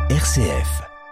RCF.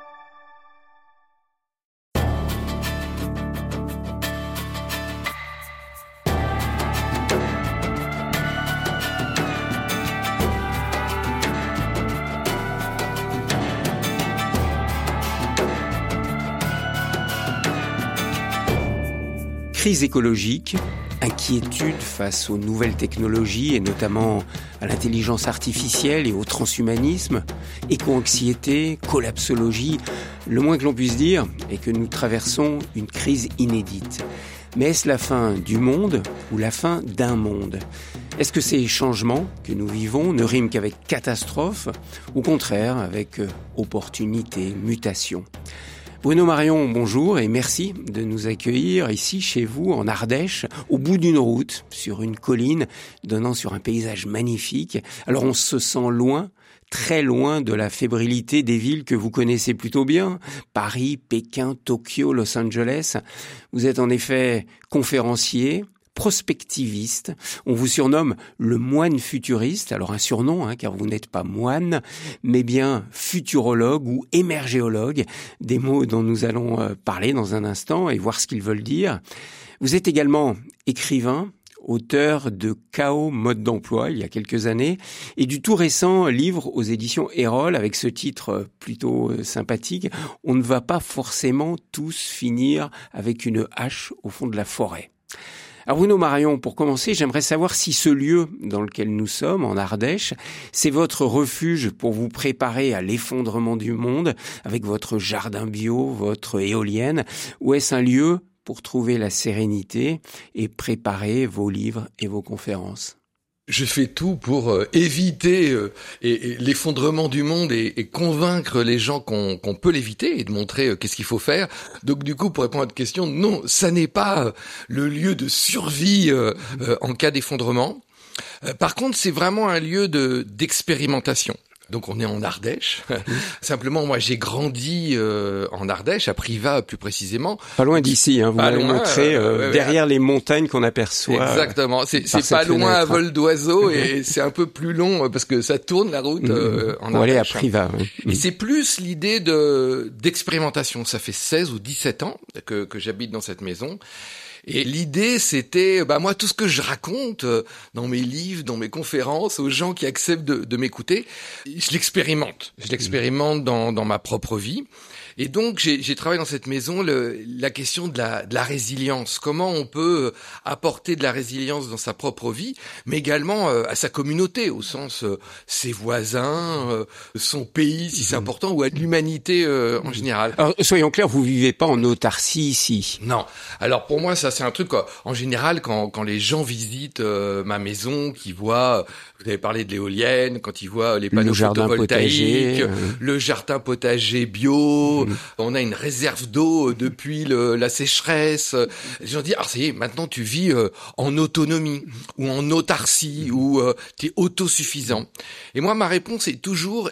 Crise écologique, inquiétude face aux nouvelles technologies et notamment à l'intelligence artificielle et au transhumanisme, éco-anxiété, collapsologie, le moins que l'on puisse dire est que nous traversons une crise inédite. Mais est-ce la fin du monde ou la fin d'un monde ? Est-ce que ces changements que nous vivons ne riment qu'avec catastrophe, ou au contraire avec opportunité, mutation ? Bruno Marion, bonjour et merci de nous accueillir ici chez vous en Ardèche, au bout d'une route, sur une colline donnant sur un paysage magnifique. Alors on se sent loin, très loin de la fébrilité des villes que vous connaissez plutôt bien, Paris, Pékin, Tokyo, Los Angeles. Vous êtes en effet conférencier, prospectiviste. On vous surnomme le moine futuriste. Alors un surnom, car vous n'êtes pas moine, mais bien futurologue ou émergéologue, des mots dont nous allons parler dans un instant et voir ce qu'ils veulent dire. Vous êtes également écrivain, auteur de Chaos mode d'emploi il y a quelques années et du tout récent livre aux éditions Erol avec ce titre plutôt sympathique « On ne va pas forcément tous finir avec une hache au fond de la forêt ». Alors Bruno Marion, pour commencer, j'aimerais savoir si ce lieu dans lequel nous sommes, en Ardèche, c'est votre refuge pour vous préparer à l'effondrement du monde avec votre jardin bio, votre éolienne, ou est-ce un lieu pour trouver la sérénité et préparer vos livres et vos conférences ? Je fais tout pour éviter l'effondrement du monde et convaincre les gens qu'on peut l'éviter et de montrer qu'est-ce qu'il faut faire. Donc du coup, pour répondre à votre question, non, ça n'est pas le lieu de survie en cas d'effondrement. Par contre, c'est vraiment un lieu d'expérimentation. Donc on est en Ardèche. Simplement, moi j'ai grandi en Ardèche, à Privas plus précisément. Pas loin d'ici, vous m'avez montré derrière les montagnes qu'on aperçoit. Exactement, c'est pas loin à vol d'oiseau et c'est un peu plus long parce que ça tourne la route en Ardèche. On va aller à Privas. Et c'est plus l'idée d'expérimentation. Ça fait 16 ou 17 ans que j'habite dans cette maison. Et l'idée, c'était, moi, tout ce que je raconte dans mes livres, dans mes conférences, aux gens qui acceptent de m'écouter, je l'expérimente. Je l'expérimente dans ma propre vie. Et donc, j'ai travaillé dans cette maison la question de la résilience. Comment on peut apporter de la résilience dans sa propre vie, mais également à sa communauté, au sens ses voisins, son pays, si c'est important, ou à l'humanité en général. Alors, soyons clairs, vous vivez pas en autarcie ici. Non. Alors, pour moi, ça, c'est un truc, en général, quand les gens visitent ma maison, qu'ils voient, vous avez parlé de l'éolienne, quand ils voient les panneaux photovoltaïques, le jardin potager bio, on a une réserve d'eau depuis la sécheresse. Les gens disent, ça y est, maintenant tu vis en autonomie ou en autarcie ou tu es autosuffisant. Et moi, ma réponse est toujours,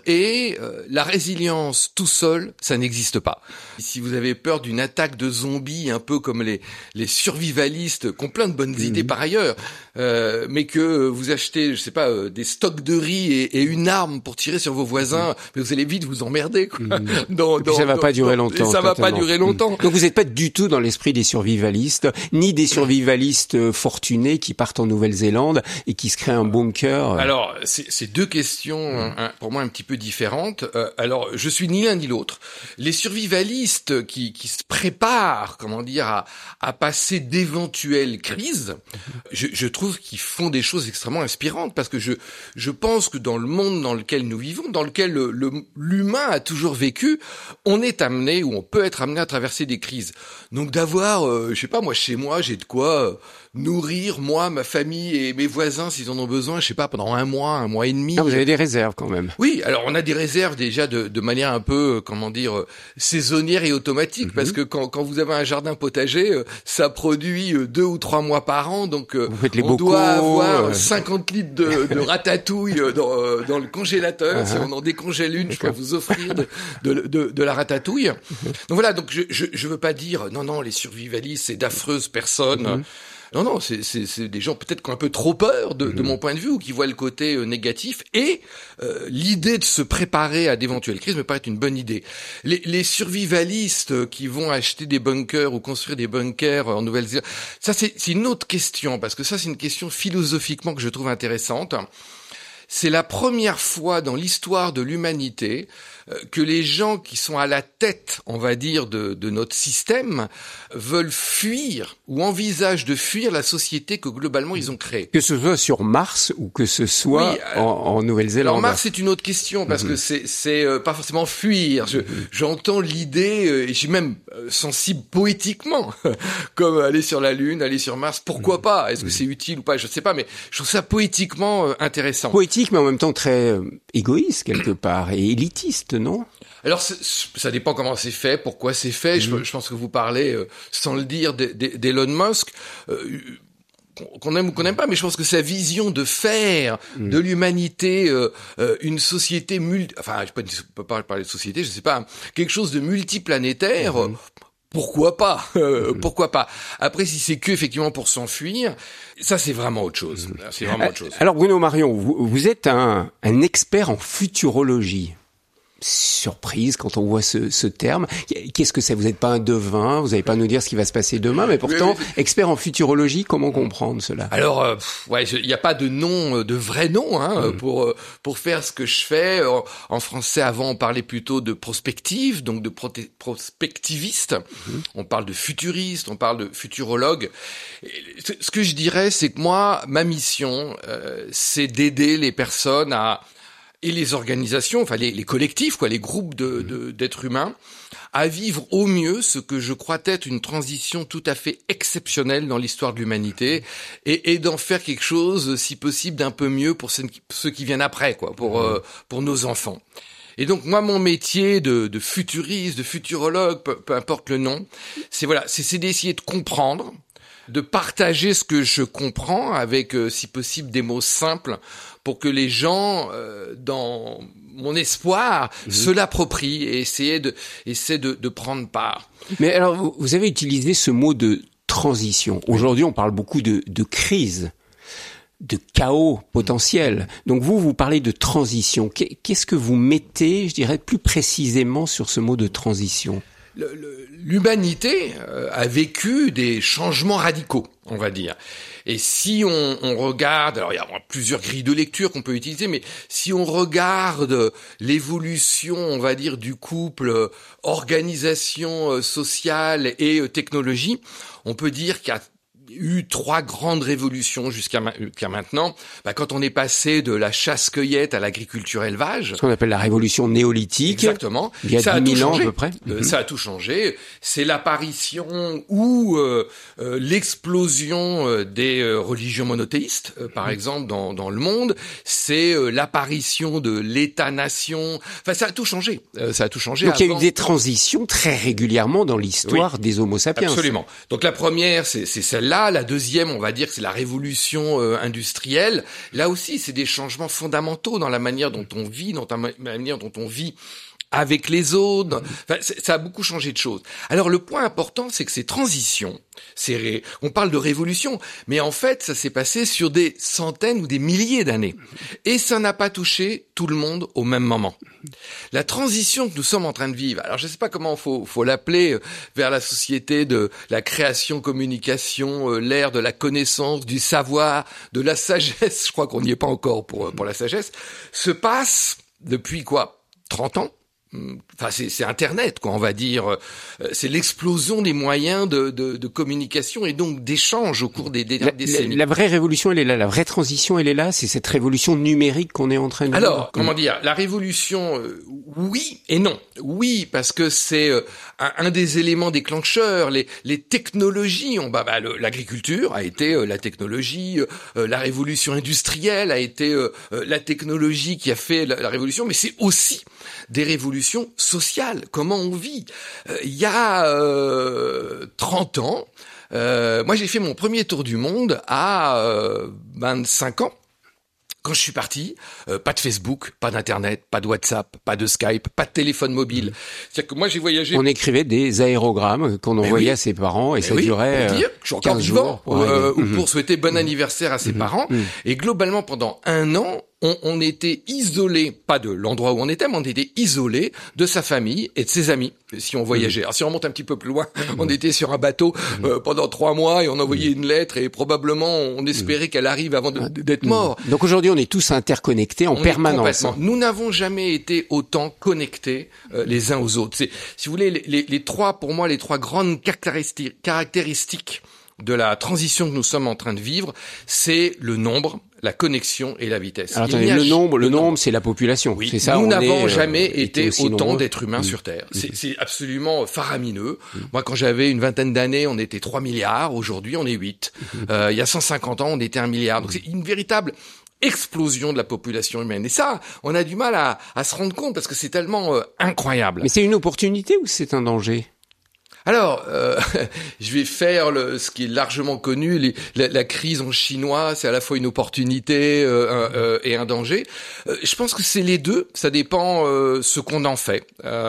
la résilience tout seul, ça n'existe pas. Si vous avez peur d'une attaque de zombies, un peu comme les survivalistes qui ont plein de bonnes idées par ailleurs, mais que vous achetez, je sais pas, des stocks de riz et une arme pour tirer sur vos voisins, mais vous allez vite vous emmerder, quoi. Ça va pas durer longtemps. Ça va pas durer longtemps. Donc vous n'êtes pas du tout dans l'esprit des survivalistes, ni des survivalistes fortunés qui partent en Nouvelle-Zélande et qui se créent un bunker. Alors, c'est deux questions, pour moi, un petit peu différentes. Alors, je suis ni l'un ni l'autre. Les survivalistes qui se préparent, à passer d'éventuelles crises, je trouve qu'ils font des choses extrêmement inspirantes parce que je pense que dans le monde dans lequel nous vivons, dans lequel l'humain a toujours vécu, on est amené ou on peut être amené à traverser des crises. Donc d'avoir, chez moi, j'ai de quoi nourrir moi, ma famille et mes voisins s'ils en ont besoin, pendant un mois et demi. Ah, vous avez des réserves quand même. Oui, alors on a des réserves déjà de manière un peu, saisonnière et automatique, parce que quand vous avez un jardin potager, ça produit 2 ou 3 mois par an, donc on doit avoir 50 litres de ratatouille dans le congélateur. Si on en décongèle une, je pourrais vous offrir de la ratatouille. Donc voilà, donc je veux pas dire non, les survivalistes, c'est d'affreuses personnes. Non, c'est des gens peut-être qui ont un peu trop peur de mon point de vue, ou qui voient le côté négatif, et l'idée de se préparer à d'éventuelles crises me paraît une bonne idée. Les survivalistes qui vont acheter des bunkers ou construire des bunkers en Nouvelle-Zélande, ça c'est une autre question, parce que ça c'est une question philosophiquement que je trouve intéressante. C'est la première fois dans l'histoire de l'humanité que les gens qui sont à la tête, on va dire, de notre système, veulent fuir ou envisagent de fuir la société que globalement ils ont créée. Que ce soit sur Mars ou que ce soit en Nouvelle-Zélande. Alors Mars, c'est une autre question, parce que c'est pas forcément fuir. J'entends l'idée, et je suis même sensible poétiquement, comme aller sur la Lune, aller sur Mars. Pourquoi pas? Est-ce que c'est utile ou pas? Je sais pas, mais je trouve ça poétiquement intéressant. Poétique, mais en même temps très égoïste quelque part, et élitiste, non? Alors ça dépend comment c'est fait, pourquoi c'est fait. Je pense que vous parlez, sans le dire, d'Elon Musk, qu'on aime ou qu'on n'aime pas, mais je pense que sa vision de faire de l'humanité une société enfin je peux pas parler de société, je sais pas, quelque chose de multiplanétaire. Pourquoi pas? Pourquoi pas? Après, si c'est que effectivement pour s'enfuir, ça c'est vraiment autre chose. C'est vraiment autre chose. Alors Bruno Marion, vous êtes un expert en futurologie. Surprise quand on voit ce terme. Qu'est-ce que c'est? Vous n'êtes pas un devin, vous n'allez pas nous dire ce qui va se passer demain, mais pourtant, expert en futurologie, comment comprendre cela? Alors, il n'y a pas de nom, de vrai nom, pour faire ce que je fais. En français, avant, on parlait plutôt de prospective, donc de prospectiviste. On parle de futuriste, on parle de futurologue. Ce que je dirais, c'est que moi, ma mission, c'est d'aider les personnes et les organisations, enfin les collectifs, les groupes d'êtres humains, à vivre au mieux ce que je crois être une transition tout à fait exceptionnelle dans l'histoire de l'humanité, et d'en faire quelque chose, si possible, d'un peu mieux pour ceux qui viennent après, pour nos enfants. Et donc moi, mon métier de futuriste, de futurologue, peu importe le nom, c'est d'essayer de comprendre, de partager ce que je comprends avec, si possible, des mots simples, pour que les gens, dans mon espoir, se l'approprient et essaient de prendre part. Mais alors, vous avez utilisé ce mot de transition. Aujourd'hui, on parle beaucoup de crise, de chaos potentiel. Donc vous parlez de transition. Qu'est-ce que vous mettez, je dirais, plus précisément sur ce mot de transition? L'humanité a vécu des changements radicaux, on va dire. Et si on regarde, alors il y a plusieurs grilles de lecture qu'on peut utiliser, mais si on regarde l'évolution, on va dire, du couple organisation sociale et technologie, on peut dire qu'il y a eu 3 grandes révolutions jusqu'à maintenant. Quand on est passé de la chasse-cueillette à l'agriculture-élevage, ce qu'on appelle la révolution néolithique. Exactement. Il y a 10 000 ans à peu près. Ça a tout changé. C'est l'apparition ou l'explosion des religions monothéistes, par exemple, dans le monde. C'est l'apparition de l'État-nation. Enfin, ça a tout changé. Ça a tout changé. Donc il y a eu des transitions très régulièrement dans l'histoire des Homo sapiens. Absolument. Donc la première, c'est celle-là. La deuxième, on va dire que c'est la révolution industrielle. Là aussi, c'est des changements fondamentaux dans la manière dont on vit, dans la manière dont on vit avec les autres. Enfin, ça a beaucoup changé de choses. Alors le point important, c'est que ces transitions, on parle de révolution, mais en fait, ça s'est passé sur des centaines ou des milliers d'années. Et ça n'a pas touché tout le monde au même moment. La transition que nous sommes en train de vivre, alors je ne sais pas comment faut l'appeler, vers la société de la création-communication, l'ère de la connaissance, du savoir, de la sagesse, je crois qu'on n'y est pas encore pour la sagesse, se passe depuis 30 ans. Enfin, c'est Internet, on va dire. C'est l'explosion des moyens de communication et donc d'échange au cours des dernières décennies. La vraie révolution, elle est là. La vraie transition, elle est là. C'est cette révolution numérique qu'on est en train de vivre. Alors, comment dire, la révolution, oui et non. Oui, parce que c'est un des éléments déclencheurs. Les technologies, l'agriculture a été la technologie, la révolution industrielle a été la technologie qui a fait la révolution, mais c'est aussi des révolutions sociales. Comment on vit? Il y a 30 ans, moi j'ai fait mon premier tour du monde à 25 ans. Quand je suis parti, pas de Facebook, pas d'Internet, pas de WhatsApp, pas de Skype, pas de téléphone mobile. C'est-à-dire que moi, j'ai voyagé... On écrivait des aérogrammes qu'on envoyait à ses parents et ça durait pour dire que je suis encore 15 vivant, jours. Ou pour souhaiter bon anniversaire à ses parents. Et globalement, pendant 1 an, on était isolé, pas de l'endroit où on était, mais on était isolé de sa famille et de ses amis, si on voyageait. Alors si on remonte un petit peu plus loin, on était sur un bateau pendant 3 mois et on envoyait une lettre et probablement on espérait qu'elle arrive avant d'être mort. Donc aujourd'hui, on est tous interconnectés en permanence. Nous n'avons jamais été autant connectés les uns aux autres. C'est, si vous voulez, les trois, pour moi, les 3 grandes caractéristiques de la transition que nous sommes en train de vivre, c'est le nombre, la connexion et la vitesse. Alors, attendez, le nombre, c'est la population. Oui, c'est ça. Nous n'avons jamais été autant nombreux. d'êtres humains sur Terre. C'est absolument faramineux. Moi, quand j'avais une vingtaine d'années, on était 3 milliards. Aujourd'hui, on est 8. Il y a 150 ans, on était 1 milliard. Donc, c'est une véritable explosion de la population humaine. Et ça, on a du mal à se rendre compte parce que c'est tellement incroyable. Mais c'est une opportunité ou c'est un danger ? Alors, je vais faire ce qui est largement connu, la crise en chinois, c'est à la fois une opportunité et un danger. Je pense que c'est les deux, ça dépend ce qu'on en fait.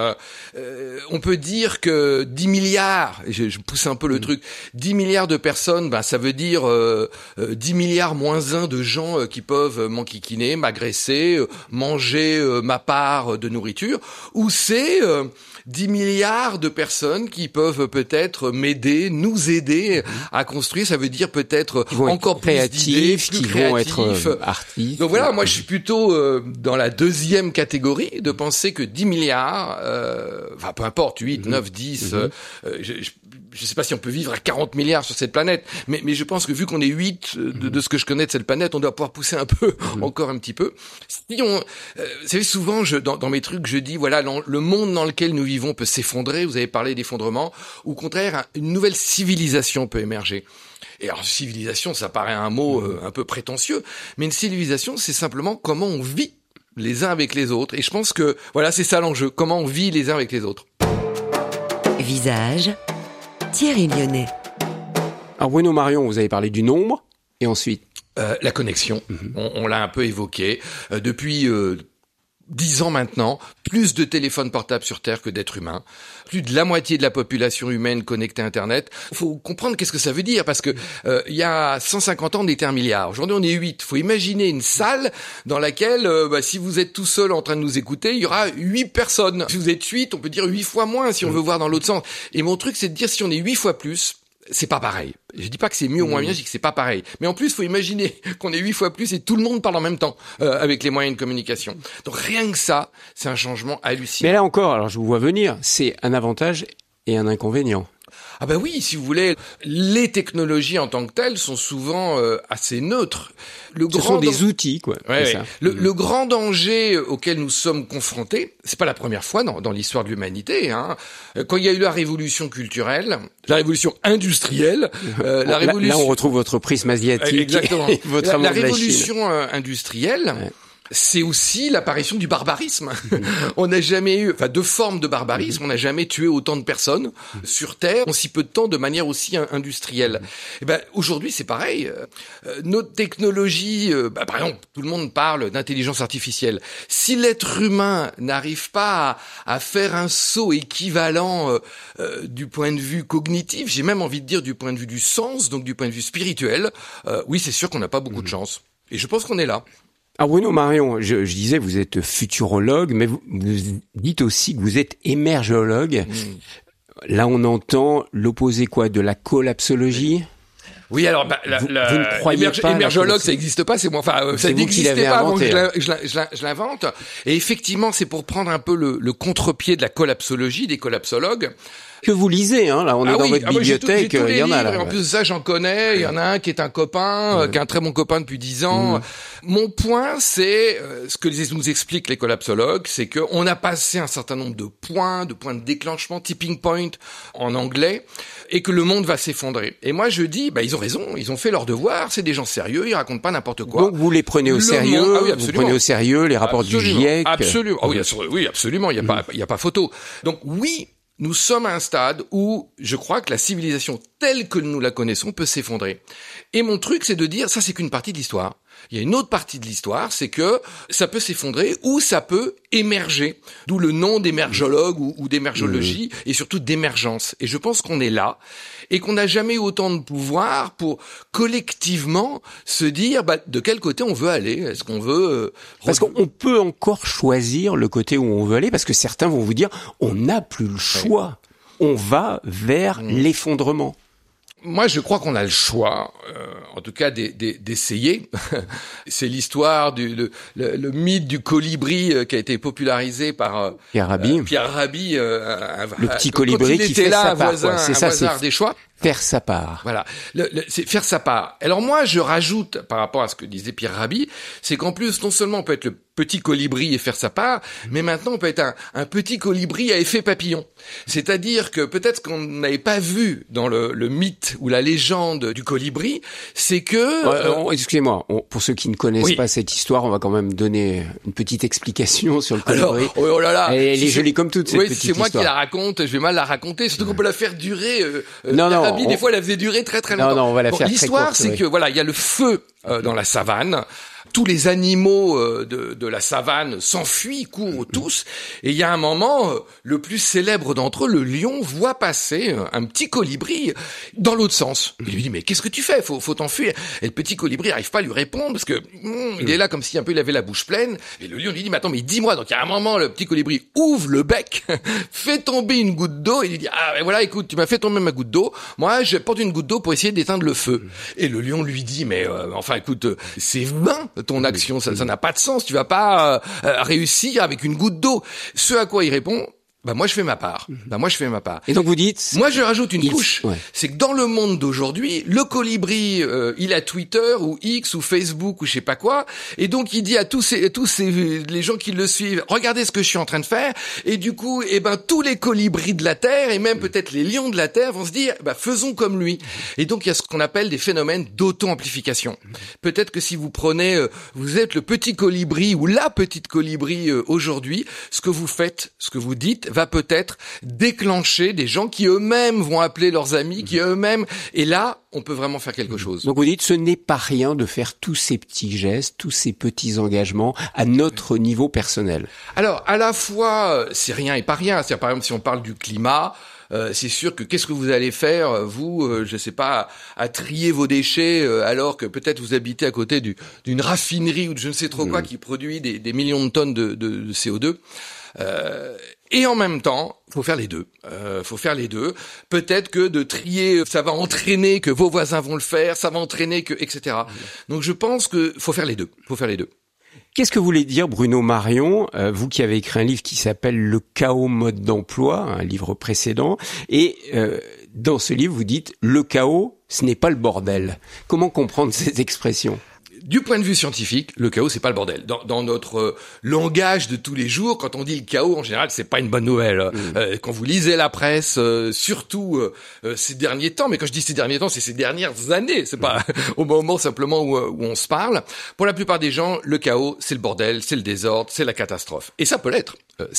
On peut dire que 10 milliards, je pousse un peu le truc, 10 milliards de personnes, ça veut dire 10 milliards moins 1 de gens qui peuvent m'enquiquiner, m'agresser, manger ma part de nourriture, ou c'est 10 milliards de personnes qui peuvent peut-être m'aider, nous aider à construire. Ça veut dire peut-être encore plus d'idées, plus créatifs, vont être artistes. Donc voilà, moi je suis plutôt dans la deuxième catégorie de penser que 10 milliards, peu importe, 8, 9, 10, je sais pas si on peut vivre à 40 milliards sur cette planète, mais je pense que vu qu'on est 8 de ce que je connais de cette planète, on doit pouvoir pousser un peu, encore un petit peu. Si on, vous savez, souvent, dans mes trucs, je dis, voilà, le monde dans lequel nous vivons peut s'effondrer. Vous avez parlé d'effondrement. Au contraire, une nouvelle civilisation peut émerger. Et alors, civilisation, ça paraît un mot un peu prétentieux, mais une civilisation, c'est simplement comment on vit les uns avec les autres. Et je pense que, voilà, c'est ça l'enjeu. Comment on vit les uns avec les autres. Visage, Thierry Lyonnais. Alors Bruno Marion, vous avez parlé du nombre, et ensuite la connexion, on l'a un peu évoqué. Depuis 10 ans maintenant, plus de téléphones portables sur Terre que d'êtres humains. Plus de la moitié de la population humaine connectée à Internet. Il faut comprendre qu'est-ce que ça veut dire, parce que il y a 150 ans, on était 1 milliard. Aujourd'hui, on est 8. Il faut imaginer une salle dans laquelle, si vous êtes tout seul en train de nous écouter, il y aura 8 personnes. Si vous êtes 8, on peut dire 8 fois moins si on veut voir dans l'autre sens. Et mon truc, c'est de dire si on est 8 fois plus, c'est pas pareil. Je dis pas que c'est mieux ou moins bien, je dis que c'est pas pareil. Mais en plus, il faut imaginer qu'on est 8 fois plus et tout le monde parle en même temps avec les moyens de communication. Donc rien que ça, c'est un changement hallucinant. Mais là encore, alors je vous vois venir, c'est un avantage et un inconvénient. Ah bah oui, si vous voulez, les technologies en tant que telles sont souvent assez neutres. Ce sont des outils, quoi. Ouais, ça. Le grand danger auquel nous sommes confrontés, c'est pas la première fois dans l'histoire de l'humanité. Quand il y a eu la révolution culturelle, la révolution industrielle, la révolution... Là, on retrouve votre prisme asiatique. Exactement. Et votre amour la de la révolution industrielle... Ouais. C'est aussi l'apparition du barbarisme. On n'a jamais eu, deux formes de barbarisme. On n'a jamais tué autant de personnes sur Terre en si peu de temps de manière aussi industrielle. Et aujourd'hui, c'est pareil. Notre technologie, par exemple, tout le monde parle d'intelligence artificielle. Si l'être humain n'arrive pas à faire un saut équivalent du point de vue cognitif, j'ai même envie de dire du point de vue du sens, donc du point de vue spirituel, oui, c'est sûr qu'on n'a pas beaucoup de chance. Et je pense qu'on est là. Alors Bruno Marion, je disais, vous êtes futurologue, mais vous dites aussi que vous êtes émergéologue. Là, on entend l'opposé de la collapsologie. Oui, alors vous ne croyez pas émergéologue, ça n'existe pas. Ça n'existait pas avant que je l'invente. Et effectivement, c'est pour prendre un peu le contre-pied de la collapsologie, des collapsologues. Que vous lisez, là, on est dans votre bibliothèque, il y en a là. En plus de ça, j'en connais. Il y en a un qui est un copain, qui est un très bon copain depuis 10 ans. Mon point, c'est ce que nous expliquent les collapsologues, c'est que on a passé un certain nombre de points de déclenchement, tipping point en anglais, et que le monde va s'effondrer. Et moi, je dis, ils ont raison, ils ont fait leur devoir, c'est des gens sérieux, ils racontent pas n'importe quoi. Donc vous les prenez au sérieux, vous prenez au sérieux les rapports du GIEC. Absolument. Oui, absolument. Il y a pas photo. Donc oui. Nous sommes à un stade où je crois que la civilisation telle que nous la connaissons peut s'effondrer. Et mon truc, c'est de dire, ça c'est qu'une partie de l'histoire. Il y a une autre partie de l'histoire, c'est que ça peut s'effondrer ou ça peut émerger. D'où le nom d'émergologue ou d'émergologie et surtout d'émergence. Et je pense qu'on est là et qu'on n'a jamais eu autant de pouvoir pour collectivement se dire de quel côté on veut aller. Est-ce qu'on veut... Parce qu'on peut encore choisir le côté où on veut aller, parce que certains vont vous dire on n'a plus le choix. On va vers l'effondrement. Moi, je crois qu'on a le choix, en tout cas d'essayer. C'est l'histoire le mythe du colibri qui a été popularisé par Pierre Rabhi. Le petit colibri qui fait sa part. C'est ça, c'est des choix. Faire sa part. Voilà, c'est faire sa part. Alors moi, je rajoute par rapport à ce que disait Pierre Rabhi, c'est qu'en plus, non seulement on peut être le petit colibri et faire sa part, mais maintenant on peut être un petit colibri à effet papillon. C'est-à-dire que peut-être ce qu'on n'avait pas vu dans le mythe ou la légende du colibri, c'est que... Excusez-moi, pour ceux qui ne connaissent pas cette histoire, on va quand même donner une petite explication sur le colibri. Alors, oh là là, elle est jolie comme toute cette petite histoire. C'est moi qui la raconte, je vais mal la raconter, surtout qu'on peut la faire durer... non. Des fois, elle la faisait durer très très longtemps. Non, on va la faire très courte. L'histoire, c'est que voilà, il y a le feu dans la savane. Tous les animaux de la savane s'enfuient, courent tous. Et il y a un moment, le plus célèbre d'entre eux, le lion, voit passer un petit colibri dans l'autre sens. Il lui dit, mais qu'est-ce que tu fais? Faut t'enfuir. Et le petit colibri n'arrive pas à lui répondre parce que il est là comme si un peu il avait la bouche pleine. Et le lion lui dit, mais attends, mais dis-moi. Donc il y a un moment, le petit colibri ouvre le bec, fait tomber une goutte d'eau et lui dit, ah ben voilà, écoute, tu m'as fait tomber ma goutte d'eau. Moi, je porte une goutte d'eau pour essayer d'éteindre le feu. Et le lion lui dit, mais enfin, écoute, c'est vain ton action, ça n'a pas de sens, tu vas pas réussir avec une goutte d'eau. Ce à quoi il répond, moi je fais ma part. Moi je fais ma part. Et donc vous dites... Moi je rajoute une couche, c'est que dans le monde d'aujourd'hui, le colibri, il a Twitter ou X ou Facebook ou je sais pas quoi, et donc il dit à tous les gens qui le suivent, regardez ce que je suis en train de faire, et du coup, tous les colibris de la Terre, et même peut-être les lions de la Terre vont se dire, faisons comme lui. Et donc il y a ce qu'on appelle des phénomènes d'auto-amplification. Peut-être que si vous prenez, vous êtes le petit colibri ou la petite colibri aujourd'hui, ce que vous faites, ce que vous dites, va peut-être déclencher des gens qui eux-mêmes vont appeler leurs amis, qui eux-mêmes... Et là, on peut vraiment faire quelque chose. Donc vous dites, ce n'est pas rien de faire tous ces petits gestes, tous ces petits engagements à notre niveau personnel. Alors, à la fois, c'est rien et pas rien. C'est-à-dire, par exemple, si on parle du climat... c'est sûr que qu'est-ce que vous allez faire, vous, je sais pas, à trier vos déchets alors que peut-être vous habitez à côté d'une raffinerie ou de je ne sais trop quoi qui produit des millions de tonnes de CO2. Et en même temps, faut faire les deux. Peut-être que de trier, ça va entraîner que vos voisins vont le faire, ça va entraîner que, etc. Donc je pense que faut faire les deux. Qu'est-ce que vous voulez dire, Bruno Marion, vous qui avez écrit un livre qui s'appelle Le chaos mode d'emploi, un livre précédent, et dans ce livre vous dites le chaos, ce n'est pas le bordel. Comment comprendre cette expression ? Du point de vue scientifique, le chaos, c'est pas le bordel. Dans notre langage de tous les jours, quand on dit le chaos, en général, c'est pas une bonne nouvelle. Quand vous lisez la presse, surtout ces derniers temps, mais quand je dis ces derniers temps, c'est ces dernières années, c'est pas au moment simplement où on se parle. Pour la plupart des gens, le chaos, c'est le bordel, c'est le désordre, c'est la catastrophe. Et ça peut l'être.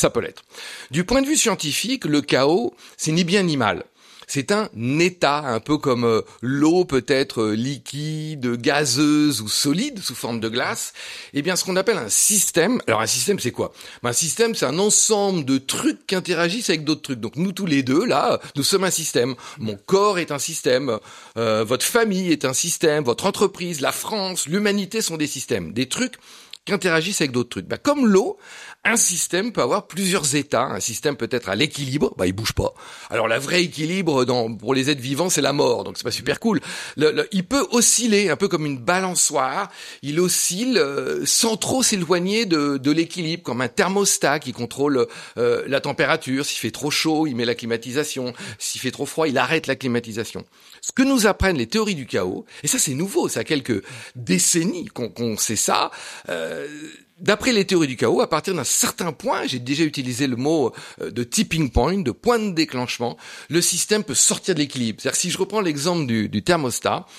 Du point de vue scientifique, le chaos, c'est ni bien ni mal. C'est un état, un peu comme l'eau peut être liquide, gazeuse ou solide sous forme de glace. Eh bien, ce qu'on appelle un système. Alors, un système, c'est quoi ? Un système, c'est un ensemble de trucs qui interagissent avec d'autres trucs. Donc, nous tous les deux, là, nous sommes un système. Mon corps est un système. Votre famille est un système. Votre entreprise, la France, l'humanité sont des systèmes. Des trucs qui interagissent avec d'autres trucs. Comme l'eau, un système peut avoir plusieurs états. Un système peut être à l'équilibre, il bouge pas. Alors la vraie équilibre pour les êtres vivants, c'est la mort, donc c'est pas super cool. Il peut osciller, un peu comme une balançoire. Il oscille sans trop s'éloigner de l'équilibre, comme un thermostat qui contrôle la température. S'il fait trop chaud, il met la climatisation. S'il fait trop froid, il arrête la climatisation. Ce que nous apprennent les théories du chaos, et ça c'est nouveau, ça a quelques décennies qu'on sait ça. D'après les théories du chaos, à partir d'un certain point, j'ai déjà utilisé le mot de tipping point, de point de déclenchement, le système peut sortir de l'équilibre. C'est-à-dire si je reprends l'exemple du thermostat,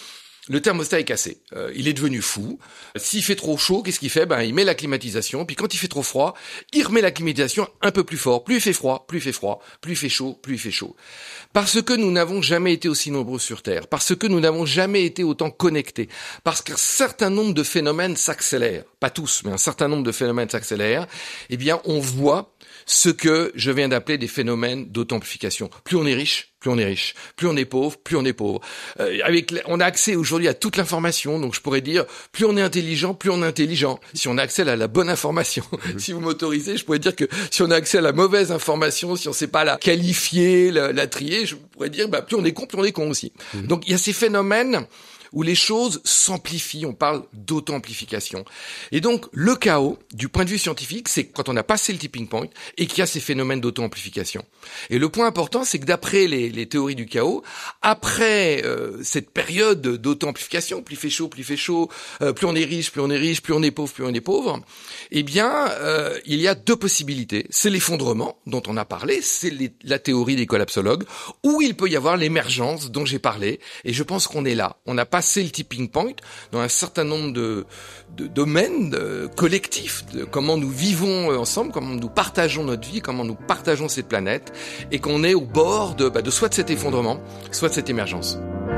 Le thermostat est cassé. Il est devenu fou. S'il fait trop chaud, qu'est-ce qu'il fait? Il met la climatisation. Puis quand il fait trop froid, il remet la climatisation un peu plus fort. Plus il fait froid, plus il fait froid. Plus il fait chaud, plus il fait chaud. Parce que nous n'avons jamais été aussi nombreux sur Terre. Parce que nous n'avons jamais été autant connectés. Parce qu'un certain nombre de phénomènes s'accélèrent. Pas tous, mais un certain nombre de phénomènes s'accélèrent. Eh bien, on voit ce que je viens d'appeler des phénomènes d'autamplification. Plus on est riche, plus on est riche. Plus on est pauvre, plus on est pauvre. On a accès aujourd'hui à toute l'information, donc je pourrais dire, plus on est intelligent, plus on est intelligent. Si on a accès à la bonne information, si vous m'autorisez, je pourrais dire que si on a accès à la mauvaise information, si on sait pas la qualifier, la trier, je pourrais dire, plus on est con aussi. Donc il y a ces phénomènes où les choses s'amplifient, on parle d'auto-amplification. Et donc, le chaos, du point de vue scientifique, c'est quand on a passé le tipping point et qu'il y a ces phénomènes d'auto-amplification. Et le point important, c'est que d'après les théories du chaos, après cette période d'auto-amplification, plus il fait chaud, plus on est riche, plus on est riche, plus on est pauvre, eh bien, il y a deux possibilités. C'est l'effondrement, dont on a parlé, c'est la théorie des collapsologues, ou il peut y avoir l'émergence dont j'ai parlé, et je pense qu'on est là. On a passé le tipping point dans un certain nombre de domaines collectifs, de comment nous vivons ensemble, comment nous partageons notre vie, comment nous partageons cette planète, et qu'on est au bord de soit de cet effondrement, soit de cette émergence.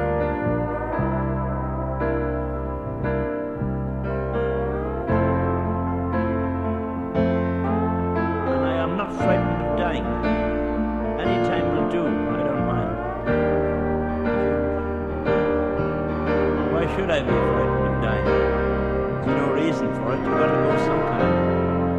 Should I be frightened of dying? There's no reason for it. You've got to go sometime.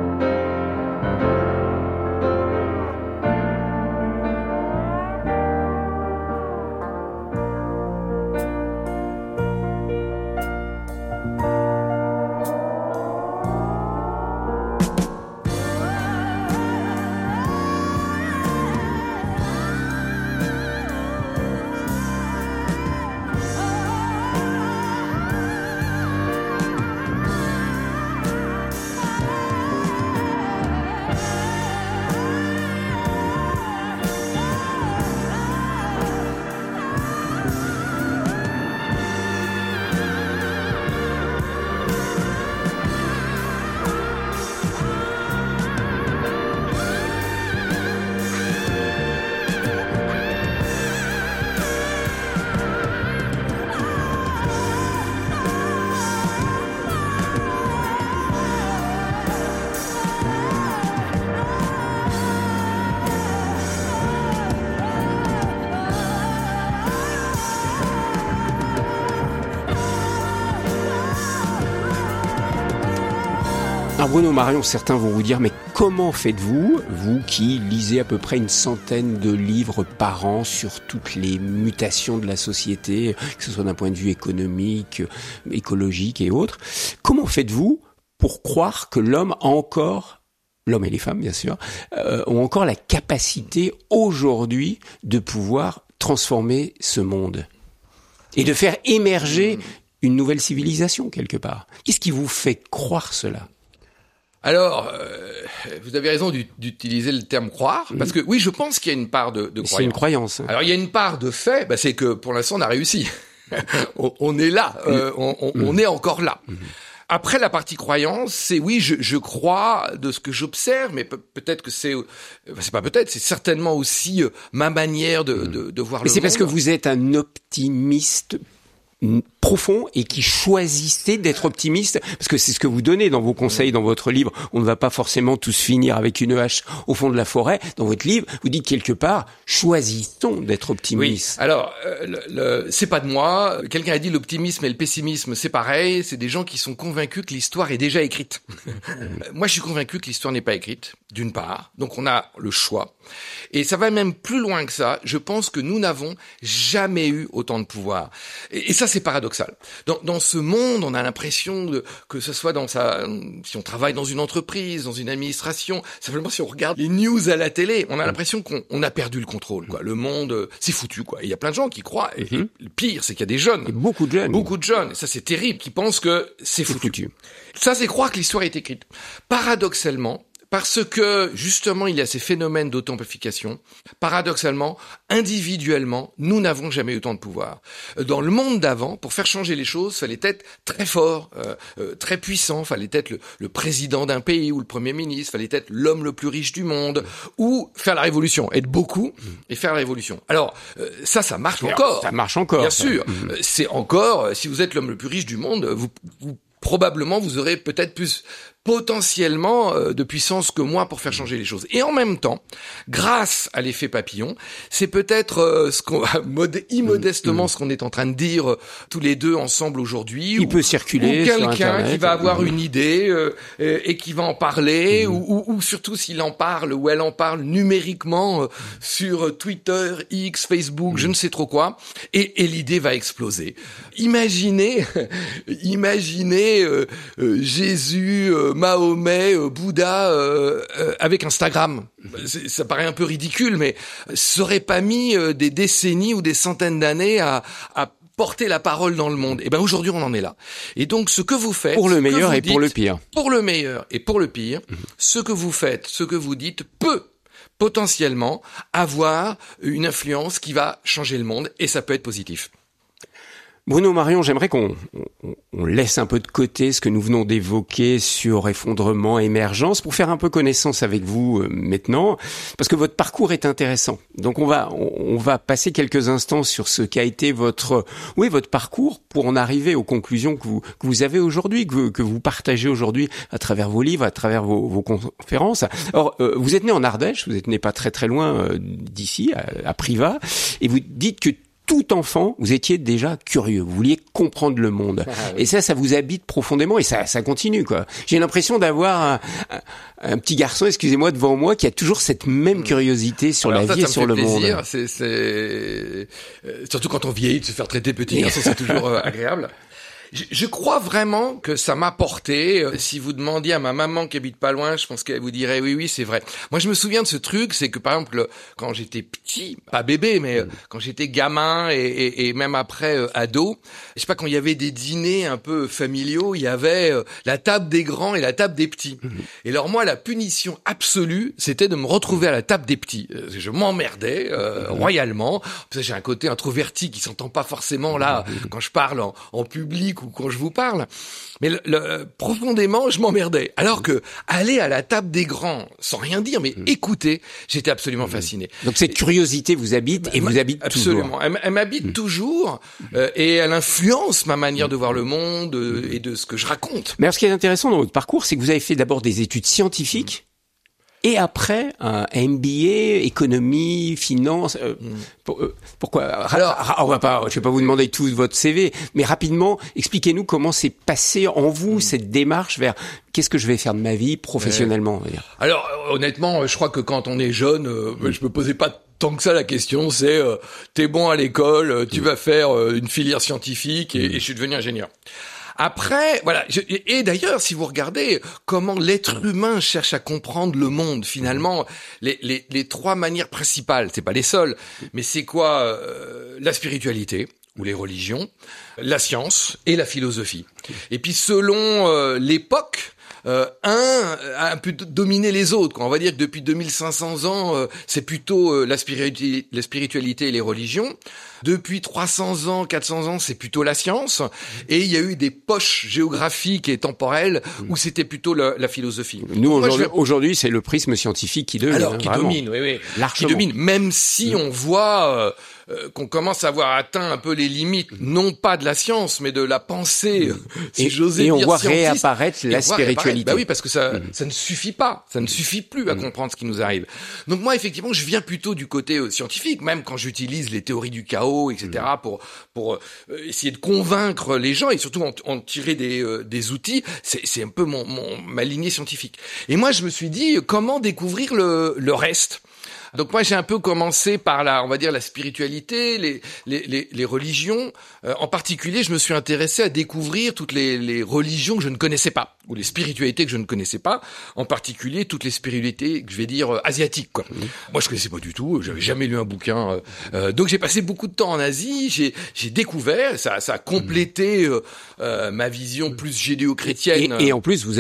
Alors Bruno Marion, certains vont vous dire, mais comment faites-vous, vous qui lisez à peu près une centaine de livres par an sur toutes les mutations de la société, que ce soit d'un point de vue économique, écologique et autres, comment faites-vous pour croire que l'homme et les femmes bien sûr, ont encore la capacité aujourd'hui de pouvoir transformer ce monde et de faire émerger une nouvelle civilisation quelque part? Qu'est-ce qui vous fait croire cela? Alors, vous avez raison d'utiliser le terme croire, parce que oui, je pense qu'il y a une part de croyance. C'est une croyance. Alors, il y a une part de fait, c'est que pour l'instant, on a réussi. on est là, on est encore là. Après, la partie croyance, c'est oui, je crois de ce que j'observe, mais peut-être que c'est pas peut-être, c'est certainement aussi ma manière de voir le monde. Mais c'est parce que vous êtes un optimiste profond et qui choisissez d'être optimiste, parce que c'est ce que vous donnez dans vos conseils, dans votre livre. On ne va pas forcément tous finir avec une hache au fond de la forêt. Dans votre livre, vous dites quelque part, choisissons d'être optimistes. Oui. Alors, c'est pas de moi. Quelqu'un a dit l'optimisme et le pessimisme, c'est pareil. C'est des gens qui sont convaincus que l'histoire est déjà écrite. Moi, je suis convaincu que l'histoire n'est pas écrite, d'une part. Donc, on a le choix. Et ça va même plus loin que ça. Je pense que nous n'avons jamais eu autant de pouvoir. Et ça, c'est paradoxal. Dans ce monde, on a l'impression que ce soit si on travaille dans une entreprise, dans une administration, simplement si on regarde les news à la télé, on a l'impression qu'on a perdu le contrôle, quoi. Le monde, c'est foutu, quoi. Il y a plein de gens qui croient. Et le pire, c'est qu'il y a des jeunes. Et beaucoup de jeunes. Et ça, c'est terrible, qui pensent que c'est foutu. Ça, c'est croire que l'histoire est écrite. Paradoxalement, Parce que, justement, il y a ces phénomènes d'auto-amplification. Paradoxalement, individuellement, nous n'avons jamais eu autant de pouvoir. Dans le monde d'avant, pour faire changer les choses, fallait être très fort, très puissant, fallait être le président d'un pays ou le premier ministre, fallait être l'homme le plus riche du monde, ou faire la révolution, être beaucoup et faire la révolution. Alors, ça marche encore. Ça marche encore. Bien sûr. C'est encore, si vous êtes l'homme le plus riche du monde, vous probablement, vous aurez peut-être plus potentiellement de puissance que moi pour faire changer les choses. Et en même temps, grâce à l'effet papillon, c'est peut-être ce qu'on immodestement ce qu'on est en train de dire tous les deux ensemble aujourd'hui. Il peut circuler ou quelqu'un sur Internet, qui va avoir une idée et qui va en parler, ou surtout s'il en parle ou elle en parle numériquement sur Twitter, X, Facebook, je ne sais trop quoi, et l'idée va exploser. Imaginez Jésus, Mahomet, Bouddha avec Instagram. Ça paraît un peu ridicule, mais ça aurait pas mis des décennies ou des centaines d'années à porter la parole dans le monde. Et ben aujourd'hui on en est là. Et donc ce que vous faites, pour le meilleur et pour le pire, pour le meilleur et pour le pire, ce que vous faites, ce que vous dites peut potentiellement avoir une influence qui va changer le monde, et ça peut être positif. Bruno Marion, j'aimerais qu'on laisse un peu de côté ce que nous venons d'évoquer sur effondrement, émergence, pour faire un peu connaissance avec vous maintenant, parce que votre parcours est intéressant. Donc on va passer quelques instants sur ce qu'a été votre parcours pour en arriver aux conclusions que vous avez aujourd'hui, que vous partagez aujourd'hui à travers vos livres, à travers vos conférences. Alors vous êtes né en Ardèche, vous êtes né pas très très loin d'ici, à Privas, et vous dites que tout enfant, vous étiez déjà curieux, vous vouliez comprendre le monde. Ah, oui. Et ça vous habite profondément, et ça continue, quoi. J'ai l'impression d'avoir un petit garçon, excusez-moi, devant moi, qui a toujours cette même curiosité sur la vie et sur le monde. C'est surtout quand on vieillit, de se faire traiter petit garçon, c'est toujours agréable. Je crois vraiment que ça m'a porté. Si vous demandiez à ma maman qui habite pas loin, je pense qu'elle vous dirait oui, c'est vrai. Moi, je me souviens de ce truc, c'est que par exemple, quand j'étais petit, pas bébé, mais quand j'étais gamin et même après ado, je sais pas, quand il y avait des dîners un peu familiaux, il y avait la table des grands et la table des petits. Et alors moi, la punition absolue, c'était de me retrouver à la table des petits. Je m'emmerdais royalement. J'ai un côté introverti qui s'entend pas forcément là quand je parle en public ou quand je vous parle, mais profondément, je m'emmerdais. Alors que aller à la table des grands, sans rien dire, mais écouter, j'étais absolument fasciné. Donc cette curiosité vous habite et vous habite absolument. Toujours. Elle m'habite toujours et elle influence ma manière de voir le monde et de ce que je raconte. Mais alors, ce qui est intéressant dans votre parcours, c'est que vous avez fait d'abord des études scientifiques. Et après, un MBA, économie, finance. Pourquoi ? Alors, je vais pas vous demander tout votre CV, mais rapidement, expliquez-nous comment s'est passé en vous cette démarche vers qu'est-ce que je vais faire de ma vie professionnellement. On va dire. Alors, honnêtement, je crois que quand on est jeune, je me posais pas tant que ça la question, c'est t'es bon à l'école, tu vas faire une filière scientifique et je suis devenu ingénieur. Après, voilà. Et d'ailleurs, si vous regardez comment l'être humain cherche à comprendre le monde, finalement, les trois manières principales, c'est pas les seules, mais c'est quoi la spiritualité ou les religions, la science et la philosophie. Et puis selon l'époque, un a un peu dominé les autres, quoi. On va dire que depuis 2500 ans, c'est plutôt la spiritualité et les religions. Depuis 300 ans, 400 ans, c'est plutôt la science. Et il y a eu des poches géographiques et temporelles où c'était plutôt la philosophie. Nous, aujourd'hui, c'est le prisme scientifique qui domine. Alors, qui domine, oui. Qui domine, même si on voit qu'on commence à avoir atteint un peu les limites, non pas de la science, mais de la pensée, si j'osais dire. Et on voit réapparaître la spiritualité. Bah oui, parce que ça ne suffit pas, ça ne suffit plus à comprendre ce qui nous arrive. Donc moi, effectivement, je viens plutôt du côté scientifique, même quand j'utilise les théories du chaos, etc., pour essayer de convaincre les gens et surtout en tirer des outils. C'est un peu ma lignée scientifique. Et moi, je me suis dit, comment découvrir le reste ? Donc moi j'ai un peu commencé par la spiritualité, les religions. En particulier, je me suis intéressé à découvrir toutes les religions que je ne connaissais pas, ou les spiritualités que je ne connaissais pas. En particulier toutes les spiritualités que je vais dire asiatiques, quoi. Moi je connaissais pas du tout, j'avais jamais lu un bouquin. Donc j'ai passé beaucoup de temps en Asie. J'ai découvert, ça a complété ma vision plus judéo-chrétienne. Et en plus vous avez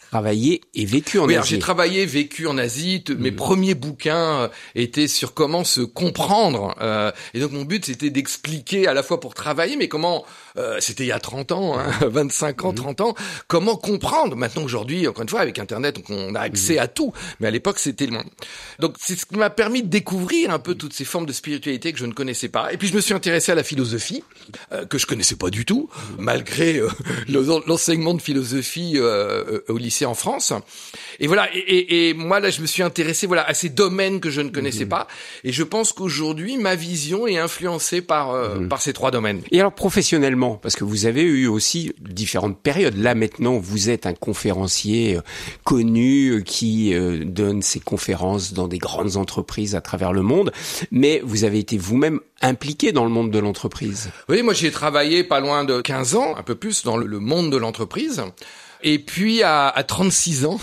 Travaillé et vécu en Asie. Alors j'ai travaillé, vécu en Asie. Mes premiers bouquins étaient sur comment se comprendre. Et donc mon but, c'était d'expliquer à la fois pour travailler, mais comment... c'était il y a 30 ans, 25 ans, 30 ans. Comment comprendre? Maintenant, aujourd'hui, encore une fois, avec Internet, on a accès à tout. Mais à l'époque, c'était le monde. Donc c'est ce qui m'a permis de découvrir un peu toutes ces formes de spiritualité que je ne connaissais pas. Et puis je me suis intéressé à la philosophie, que je connaissais pas du tout, malgré l'enseignement de philosophie au lycée en France. Et voilà. Et moi là, je me suis intéressé à ces domaines que je ne connaissais pas. Et je pense qu'aujourd'hui, ma vision est influencée par ces trois domaines. Et alors professionnellement, parce que vous avez eu aussi différentes périodes. Là maintenant, vous êtes un conférencier connu qui donne ses conférences dans des grandes entreprises à travers le monde. Mais vous avez été vous-même impliqué dans le monde de l'entreprise. Oui, moi j'ai travaillé pas loin de 15 ans, un peu plus dans le monde de l'entreprise. Et puis à 36 ans,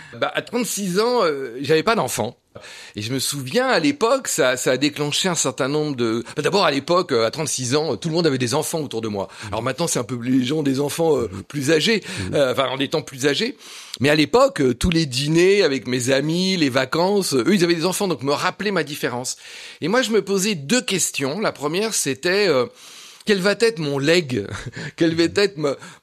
j'avais pas d'enfant. Et je me souviens, à l'époque, ça a déclenché un certain nombre de... D'abord, à l'époque, à 36 ans, tout le monde avait des enfants autour de moi. Alors maintenant, c'est un peu les gens des enfants plus âgés, en étant plus âgés. Mais à l'époque, tous les dîners avec mes amis, les vacances, eux, ils avaient des enfants, donc me rappeler ma différence. Et moi, je me posais deux questions. La première, c'était... quel va être mon leg? Quel va être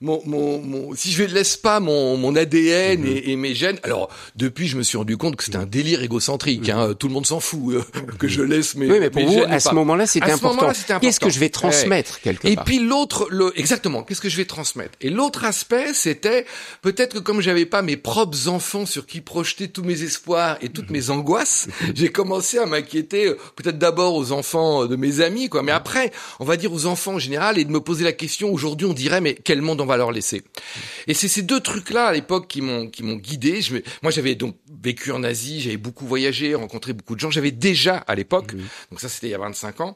mon si je ne laisse pas mon ADN et mes gènes? Alors, depuis, je me suis rendu compte que c'était un délire égocentrique, tout le monde s'en fout, que je laisse mes gènes. Oui, mais pour vous, à ce moment-là, c'était important. Qu'est-ce que je vais transmettre, quelque part? Et puis exactement, qu'est-ce que je vais transmettre? Et l'autre aspect, c'était, peut-être que comme j'avais pas mes propres enfants sur qui projeter tous mes espoirs et toutes mes angoisses, j'ai commencé à m'inquiéter, peut-être d'abord aux enfants de mes amis, mais après, on va dire aux enfants en général, et de me poser la question, aujourd'hui on dirait, mais quel monde on va leur laisser? Et c'est ces deux trucs-là à l'époque qui m'ont guidé. Moi j'avais donc vécu en Asie, j'avais beaucoup voyagé, rencontré beaucoup de gens, j'avais déjà à l'époque, donc ça c'était il y a 25 ans,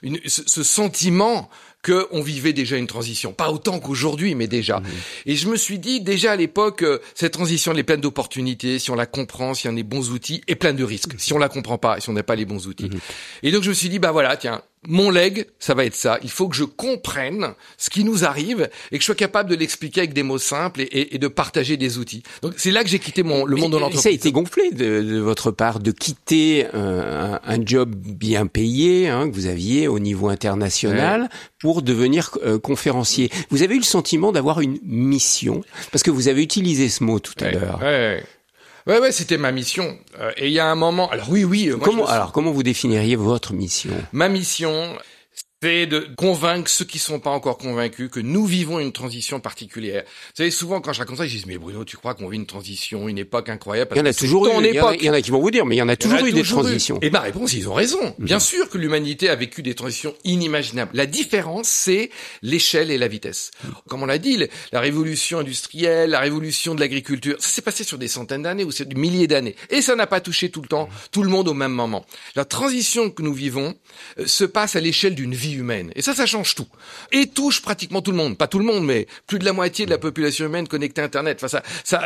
ce sentiment qu'on vivait déjà une transition. Pas autant qu'aujourd'hui, mais déjà. Et je me suis dit, déjà à l'époque, cette transition, elle est pleine d'opportunités, si on la comprend, si on a les bons outils, et plein de risques, si on la comprend pas, si on n'a pas les bons outils. Et donc je me suis dit, tiens, mon leg, ça va être ça. Il faut que je comprenne ce qui nous arrive et que je sois capable de l'expliquer avec des mots simples et de partager des outils. Donc c'est là que j'ai quitté le monde de l'entreprise. Ça a été gonflé de votre part de quitter un job bien payé que vous aviez au niveau international pour devenir conférencier. Vous avez eu le sentiment d'avoir une mission, parce que vous avez utilisé ce mot tout à l'heure. Ouais, c'était ma mission. Et il y a un moment... Alors oui. Comment vous définiriez votre mission? Ma mission, c'est de convaincre ceux qui sont pas encore convaincus que nous vivons une transition particulière. Vous savez, souvent quand je raconte ça, je dis mais Bruno, tu crois qu'on vit une transition, une époque incroyable? Il y en a toujours eu. Il y en a qui vont vous dire, mais il y en a toujours eu des transitions. Et ma réponse, ils ont raison. Bien sûr que l'humanité a vécu des transitions inimaginables. La différence, c'est l'échelle et la vitesse. Comme on l'a dit, la révolution industrielle, la révolution de l'agriculture, ça s'est passé sur des centaines d'années ou sur des milliers d'années. Et ça n'a pas touché tout le temps, tout le monde au même moment. La transition que nous vivons se passe à l'échelle d'une vie humaine. Et ça change tout. Et touche pratiquement tout le monde. Pas tout le monde, mais plus de la moitié de la population humaine connectée à Internet. Enfin,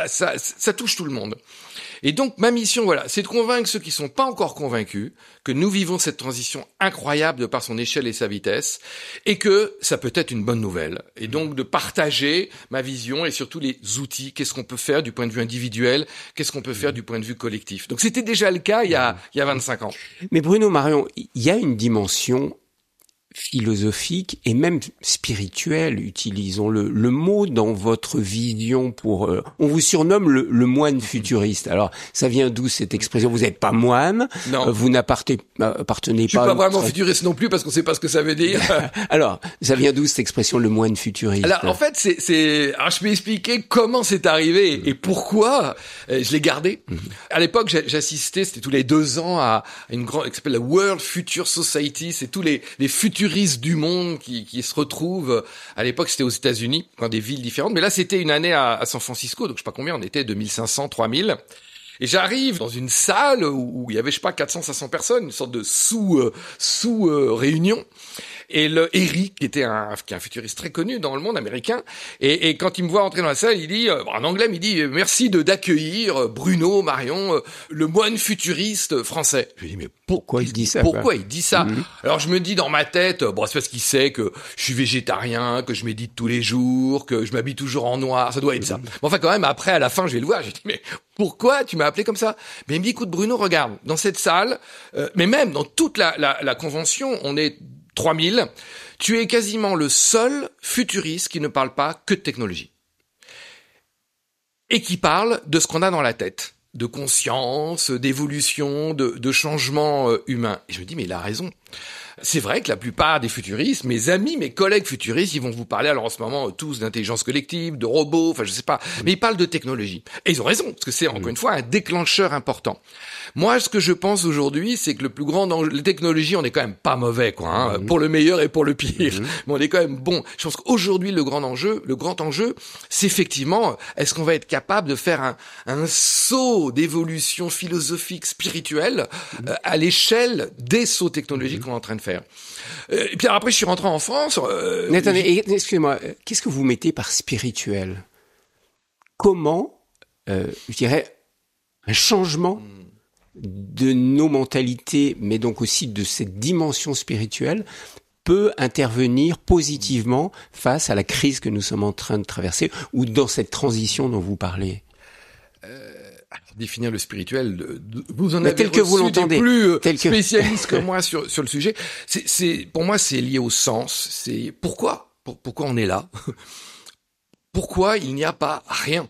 ça touche tout le monde. Et donc, ma mission, c'est de convaincre ceux qui sont pas encore convaincus que nous vivons cette transition incroyable de par son échelle et sa vitesse, et que ça peut être une bonne nouvelle. Et donc, de partager ma vision et surtout les outils. Qu'est-ce qu'on peut faire du point de vue individuel? Qu'est-ce qu'on peut faire du point de vue collectif? Donc, c'était déjà le cas il y a 25 ans. Mais Bruno Marion, il y a une dimension philosophique et même spirituel, utilisons le mot dans votre vision pour... on vous surnomme le moine futuriste. Alors, ça vient d'où cette expression? Vous n'êtes pas moine, non. Vous n'appartenez pas... Je suis pas vraiment futuriste non plus parce qu'on sait pas ce que ça veut dire. Alors, ça vient d'où cette expression, le moine futuriste? Alors, en fait, alors, je peux expliquer comment c'est arrivé et pourquoi je l'ai gardé. À l'époque, j'assistais, c'était tous les 2 ans, à une grande, qui s'appelle la World Future Society. C'est tous les futuristes du monde qui se retrouvent. À l'époque, c'était aux États-Unis, dans des villes différentes. Mais là, c'était une année à San Francisco. Donc, je sais pas combien, on était 2500, 3000. Et j'arrive dans une salle où il y avait, 400, 500 personnes, une sorte de sous réunion. et le Eric, qui est un futuriste très connu dans le monde américain, et quand il me voit entrer dans la salle, il dit, en anglais, il dit, merci d'accueillir Bruno Marion, le moine futuriste français. Je lui dis, mais pourquoi il dit ça? Pourquoi il dit ça? Alors je me dis dans ma tête, bon, c'est parce qu'il sait que je suis végétarien, que je médite tous les jours, que je m'habille toujours en noir, ça doit être ça. Mais enfin quand même, après, à la fin, je vais le voir, je dis, mais pourquoi tu m'as appelé comme ça? Mais il me dit, écoute Bruno, regarde, dans cette salle, mais même dans toute la convention, on est 3000, tu es quasiment le seul futuriste qui ne parle pas que de technologie. Et qui parle de ce qu'on a dans la tête, de conscience, d'évolution, de changement humain. Et je me dis, mais il a raison. C'est vrai que la plupart des futuristes, mes amis, mes collègues futuristes, ils vont vous parler alors en ce moment tous d'intelligence collective, de robots, enfin je sais pas, mais ils parlent de technologie. Et ils ont raison, parce que c'est encore une fois un déclencheur important. Moi, ce que je pense aujourd'hui, c'est que le plus grand danger, les technologies, on est quand même pas mauvais, quoi, hein, pour le meilleur et pour le pire. Mais on est quand même bon. Je pense qu'aujourd'hui, le grand enjeu, c'est effectivement, est-ce qu'on va être capable de faire un saut d'évolution philosophique, spirituelle, à l'échelle des sauts technologiques qu'on est en train de faire. Et puis après, je suis rentré en France. Attendez, excusez-moi, qu'est-ce que vous mettez par spirituel? Comment, je dirais, un changement de nos mentalités, mais donc aussi de cette dimension spirituelle, peut intervenir positivement face à la crise que nous sommes en train de traverser, ou dans cette transition dont vous parlez? Définir le spirituel, vous en avez tel que vous l'entendez, des plus spécialistes que moi sur le sujet. Pour moi, c'est lié au sens. C'est pourquoi on est là. Pourquoi il n'y a pas rien.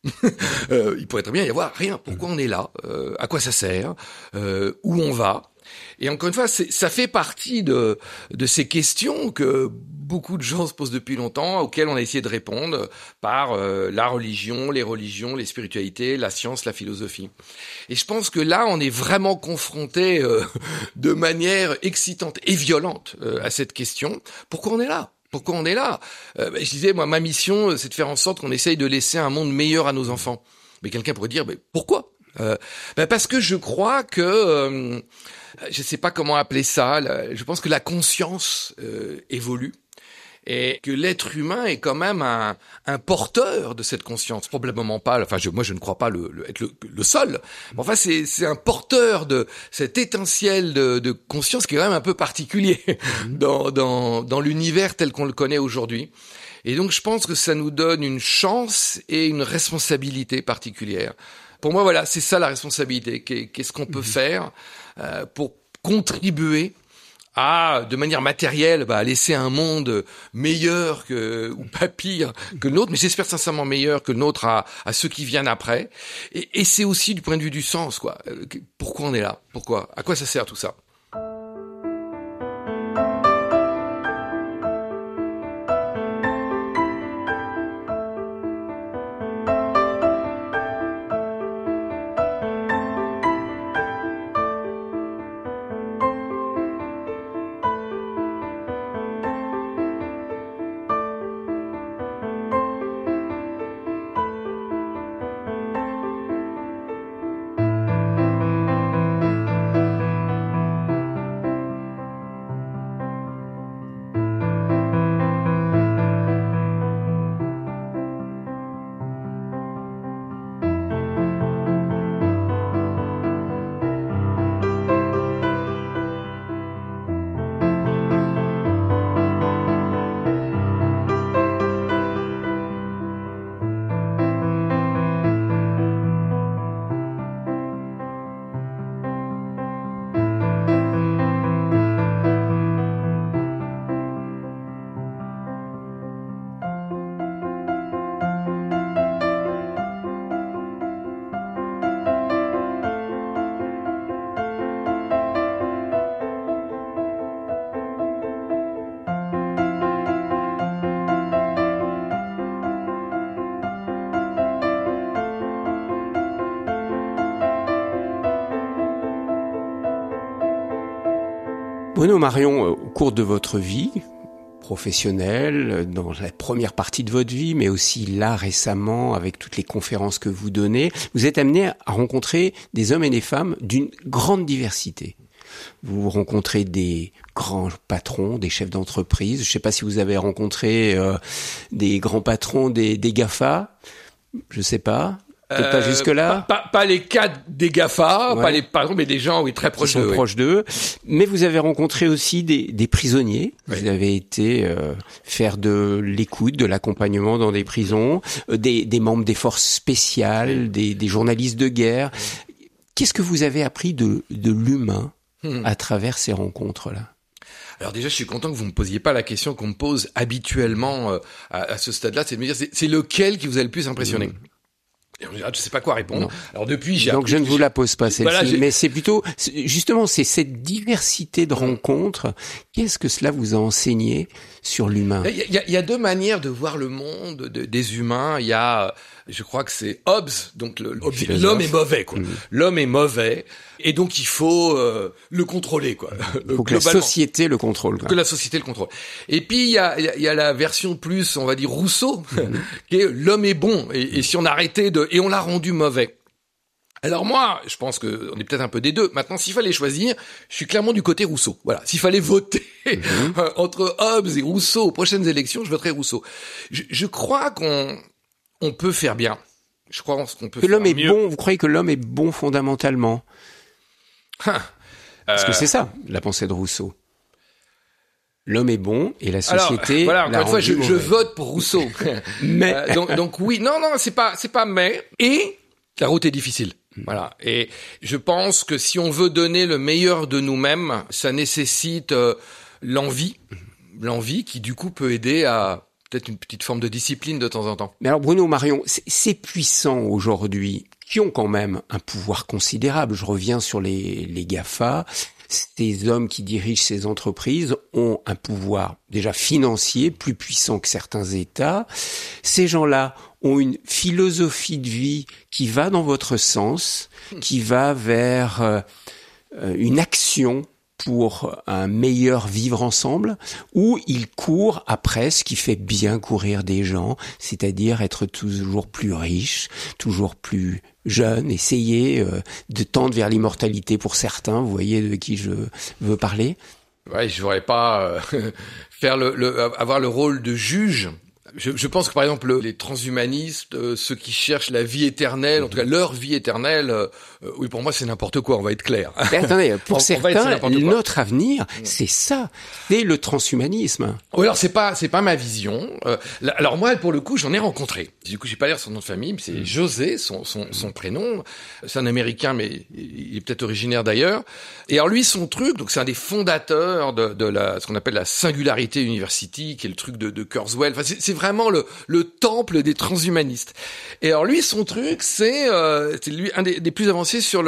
Il pourrait très bien y avoir rien. Pourquoi on est là? À quoi ça sert? Où on va? Et encore une fois, ça fait partie de ces questions que beaucoup de gens se posent depuis longtemps, auxquelles on a essayé de répondre par la religion, les spiritualités, la science, la philosophie. Et je pense que là, on est vraiment confronté de manière excitante et violente à cette question. Pourquoi on est là? Pourquoi on est là? Je disais, moi, ma mission, c'est de faire en sorte qu'on essaye de laisser un monde meilleur à nos enfants. Mais quelqu'un pourrait dire, mais pourquoi? Parce que je crois que, je sais pas comment appeler ça, je pense que la conscience évolue. Et que l'être humain est quand même un porteur de cette conscience. Probablement pas, enfin, moi je ne crois pas être le seul. Mais enfin, c'est un porteur de cette étincelle de conscience qui est quand même un peu particulier dans l'univers tel qu'on le connaît aujourd'hui. Et donc, je pense que ça nous donne une chance et une responsabilité particulière. Pour moi, voilà, c'est ça la responsabilité. Qu'est-ce qu'on peut faire pour contribuer de manière matérielle, à laisser un monde meilleur ou pas pire que le nôtre, mais j'espère sincèrement meilleur que le nôtre à ceux qui viennent après. Et c'est aussi du point de vue du sens, quoi. Pourquoi on est là? Pourquoi? À quoi ça sert tout ça? Bruno Marion, au cours de votre vie professionnelle, dans la première partie de votre vie, mais aussi là récemment avec toutes les conférences que vous donnez, vous êtes amené à rencontrer des hommes et des femmes d'une grande diversité. Vous rencontrez des grands patrons, des chefs d'entreprise. Je ne sais pas si vous avez rencontré des grands patrons des GAFA. Je ne sais pas. Peut-être pas jusque-là. Pas les cas des GAFA, ouais. Pas les patrons, mais des gens, oui, très proches d'eux. Proches d'eux. Mais vous avez rencontré aussi des prisonniers. Oui. Vous avez été faire de l'écoute, de l'accompagnement dans des prisons, des membres des forces spéciales, des journalistes de guerre. Qu'est-ce que vous avez appris de l'humain à travers ces rencontres-là? Alors déjà, je suis content que vous me posiez pas la question qu'on me pose habituellement à ce stade-là, c'est de me dire, c'est lequel qui vous a le plus impressionné? Et en général, je sais pas quoi répondre. Non. Alors depuis, donc je ne vous la pose pas celle-ci, mais c'est plutôt justement c'est cette diversité de rencontres. Qu'est-ce que cela vous a enseigné sur l'humain? Il y a deux manières de voir le monde des humains. Il y a, je crois que c'est Hobbes, donc l'homme est mauvais, quoi. L'homme est mauvais, et donc il faut le contrôler, quoi. Il faut que la société le contrôle, quoi. Que la société le contrôle. Et puis il y a la version plus, on va dire Rousseau, qui est l'homme est bon, et si on arrêtait et on l'a rendu mauvais. Alors moi, je pense que on est peut-être un peu des deux. Maintenant, s'il fallait choisir, je suis clairement du côté Rousseau. Voilà, s'il fallait voter entre Hobbes et Rousseau aux prochaines élections, je voterais Rousseau. Je crois qu'on peut faire bien. Je crois qu'on peut. Que l'homme est mieux. bon. Vous croyez que l'homme est bon fondamentalement? Parce que c'est ça, la pensée de Rousseau. L'homme est bon et la société. Alors, voilà, encore une fois, je vote pour Rousseau. Mais donc oui, non, c'est pas mais. Et la route est difficile. Voilà. Et je pense que si on veut donner le meilleur de nous-mêmes, ça nécessite l'envie qui du coup peut aider à peut-être une petite forme de discipline de temps en temps. Mais alors Bruno Marion, ces puissants aujourd'hui qui ont quand même un pouvoir considérable, je reviens sur les GAFA, ces hommes qui dirigent ces entreprises ont un pouvoir déjà financier plus puissant que certains États. Ces gens-là ont une philosophie de vie qui va dans votre sens, qui va vers une action pour un meilleur vivre ensemble, où ils courent après ce qui fait bien courir des gens, c'est-à-dire être toujours plus riche, toujours plus jeune, essayer de tendre vers l'immortalité pour certains, vous voyez de qui je veux parler. Ouais, je voudrais pas faire avoir le rôle de juge. Je pense que par exemple les transhumanistes, ceux qui cherchent la vie éternelle, en tout cas leur vie éternelle, oui pour moi c'est n'importe quoi, on va être clair. Mais attendez, pour certains, notre avenir, c'est ça, c'est le transhumanisme. Oui, alors c'est pas ma vision. Alors moi pour le coup j'en ai rencontré. Du coup j'ai pas l'air son nom de famille, mais c'est José, son prénom. C'est un Américain, mais il est peut-être originaire d'ailleurs. Et alors lui son truc, donc c'est un des fondateurs de ce qu'on appelle la Singularity University, qui est le truc de Kurzweil. Enfin c'est vraiment le temple des transhumanistes. Et alors lui, son truc, c'est lui un des plus avancés sur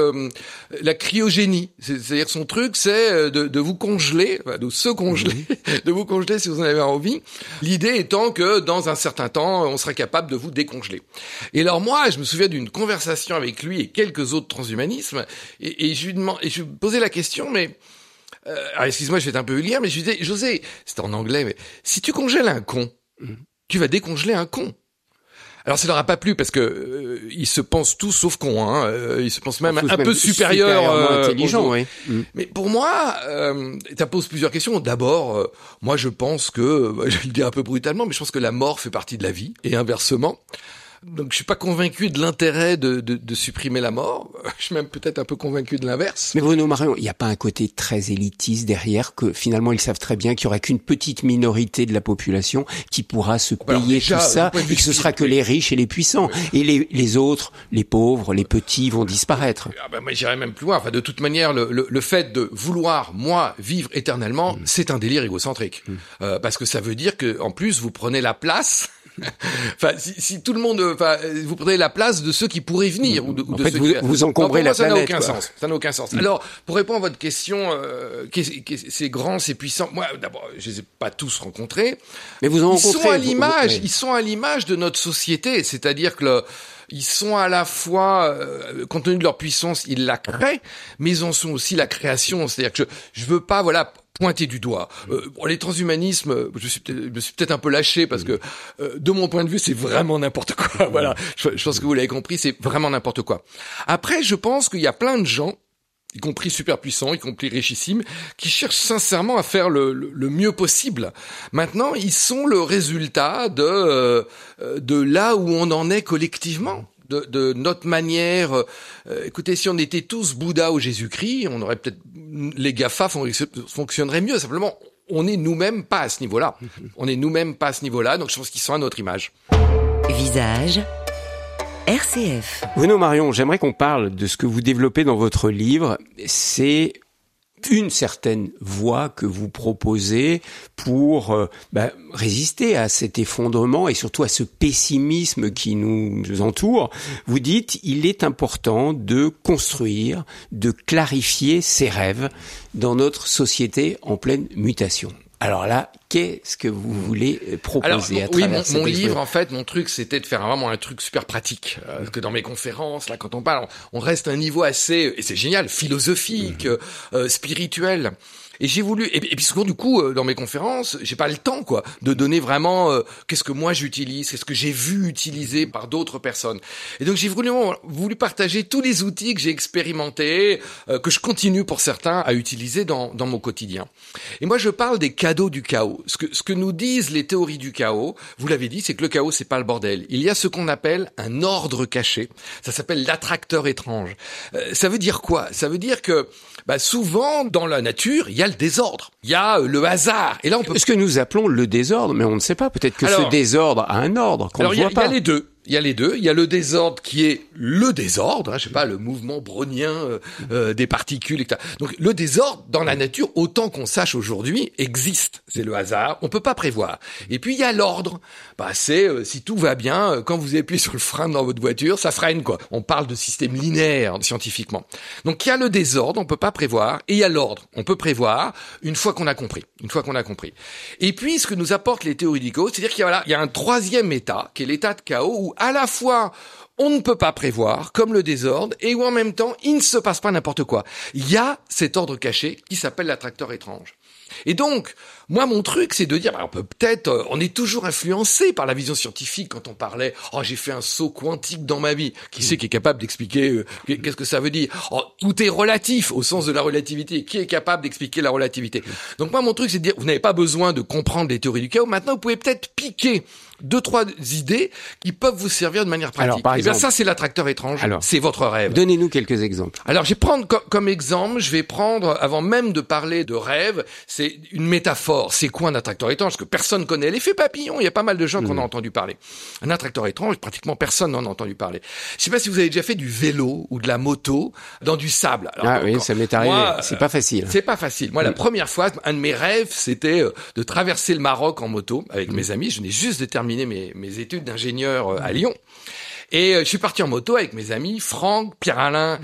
la cryogénie. C'est-à-dire que son truc, c'est de vous congeler, de se congeler, de vous congeler si vous en avez envie. L'idée étant que dans un certain temps, on serait capable de vous décongeler. Et alors moi, je me souviens d'une conversation avec lui et quelques autres transhumanismes, et je lui posais la question, mais alors excuse-moi, je vais être un peu vulgaire, mais je lui disais, José, c'était en anglais, mais si tu congèles un con, tu vas décongeler un con. Alors ça leur a pas plu parce que ils se pensent tous sauf cons, hein. Ils se pensent même un peu supérieurs, intelligents, oui. Mais pour moi, ça pose plusieurs questions. D'abord, moi je pense que, je vais le dire un peu brutalement, mais je pense que la mort fait partie de la vie et inversement. Donc je suis pas convaincu de l'intérêt de supprimer la mort. Je suis même peut-être un peu convaincu de l'inverse. Mais Bruno Marion, il n'y a pas un côté très élitiste derrière, que finalement ils savent très bien qu'il y aura qu'une petite minorité de la population qui pourra se payer tout ça, et que ce sera que les riches et les puissants, et les autres, les pauvres, les petits vont disparaître. Moi j'irais même plus loin. Enfin de toute manière, le fait de vouloir moi vivre éternellement, c'est un délire égocentrique, parce que ça veut dire que en plus vous prenez la place. Enfin, si tout le monde, vous prenez la place de ceux qui pourraient venir ou de fait, ceux vous encombrez la planète. Ça n'a aucun sens. Alors, pour répondre à votre question, ces grands, ces puissants, moi, d'abord, je les ai pas tous rencontrés. Mais vous en rencontrez. Ils sont à l'image de notre société, c'est-à-dire que ils sont à la fois, compte tenu de leur puissance, ils la créent, mais ils en sont aussi la création. C'est-à-dire que je veux pas, pointer du doigt. Les transhumanismes, je me suis peut-être un peu lâché parce que de mon point de vue, c'est vraiment n'importe quoi. Voilà, je pense que vous l'avez compris, c'est vraiment n'importe quoi. Après, je pense qu'il y a plein de gens y compris super puissants, y compris richissimes, qui cherchent sincèrement à faire le mieux possible. Maintenant, ils sont le résultat de là où on en est collectivement. De notre manière, écoutez, si on était tous Bouddha ou Jésus-Christ, on aurait peut-être, les GAFA fonctionneraient mieux. Simplement, on est nous-mêmes pas à ce niveau-là. Donc je pense qu'ils sont à notre image. Visage RCF. Bruno Marion, j'aimerais qu'on parle de ce que vous développez dans votre livre. C'est une certaine voie que vous proposez pour résister à cet effondrement et surtout à ce pessimisme qui nous entoure. Vous dites, il est important de construire, de clarifier ses rêves dans notre société en pleine mutation. Alors là, qu'est-ce que vous voulez proposer à travers cette mon livre, en fait, mon truc, c'était de faire vraiment un truc super pratique. Parce que dans mes conférences, là, quand on parle, on reste à un niveau assez, et c'est génial, philosophique, spirituel. Et j'ai voulu, et puis souvent du coup dans mes conférences, j'ai pas le temps de donner vraiment qu'est-ce que moi j'utilise, qu'est-ce que j'ai vu utiliser par d'autres personnes. Et donc j'ai voulu partager tous les outils que j'ai expérimentés, que je continue pour certains à utiliser dans mon quotidien. Et moi je parle des cadeaux du chaos. Ce que nous disent les théories du chaos, vous l'avez dit, c'est que le chaos c'est pas le bordel. Il y a ce qu'on appelle un ordre caché. Ça s'appelle l'attracteur étrange. Ça veut dire quoi ? Ça veut dire que souvent dans la nature, il y a le désordre, il y a le hasard. Et là, on peut... Ce que nous appelons le désordre, mais on ne sait pas. Peut-être que ce désordre a un ordre qu'on ne voit pas. Il y a les deux. Il y a les deux. Il y a le désordre qui est le désordre, je sais pas, le mouvement brownien des particules, etc. Donc le désordre dans la nature, autant qu'on sache aujourd'hui, existe. C'est le hasard. On peut pas prévoir. Et puis il y a l'ordre. C'est si tout va bien, quand vous appuyez sur le frein dans votre voiture, ça freine On parle de système linéaire scientifiquement. Donc il y a le désordre, on peut pas prévoir, et il y a l'ordre. On peut prévoir une fois qu'on a compris. Et puis ce que nous apportent les théories du chaos, c'est-à-dire qu'il y a un troisième état, qui est l'état de chaos où à la fois on ne peut pas prévoir, comme le désordre, et où en même temps, il ne se passe pas n'importe quoi. Il y a cet ordre caché qui s'appelle l'attracteur étrange. Et donc, moi, mon truc, c'est de dire, on est toujours influencé par la vision scientifique quand on parlait, j'ai fait un saut quantique dans ma vie. Qui c'est qui est capable d'expliquer qu'est-ce que ça veut dire ? Tout est relatif au sens de la relativité. Qui est capable d'expliquer la relativité ? Donc moi, mon truc, c'est de dire, vous n'avez pas besoin de comprendre les théories du chaos. Maintenant, vous pouvez peut-être piquer 2-3 idées qui peuvent vous servir de manière pratique. Alors, par exemple, ça, c'est l'attracteur étrange. C'est votre rêve. Donnez-nous quelques exemples. Alors, je vais prendre comme exemple, avant même de parler de rêve, c'est une métaphore. C'est quoi un attracteur étrange ? Parce que personne connaît l'effet papillon. Il y a pas mal de gens qui en ont entendu parler. Un attracteur étrange, pratiquement personne n'en a entendu parler. Je sais pas si vous avez déjà fait du vélo ou de la moto dans du sable. Alors, oui, ça m'est arrivé. C'est pas facile. C'est pas facile. Moi, la première fois, un de mes rêves, c'était de traverser le Maroc en moto avec mes amis. Je venais juste de terminer mes études d'ingénieur à Lyon. Et je suis parti en moto avec mes amis Franck, Pierre-Alain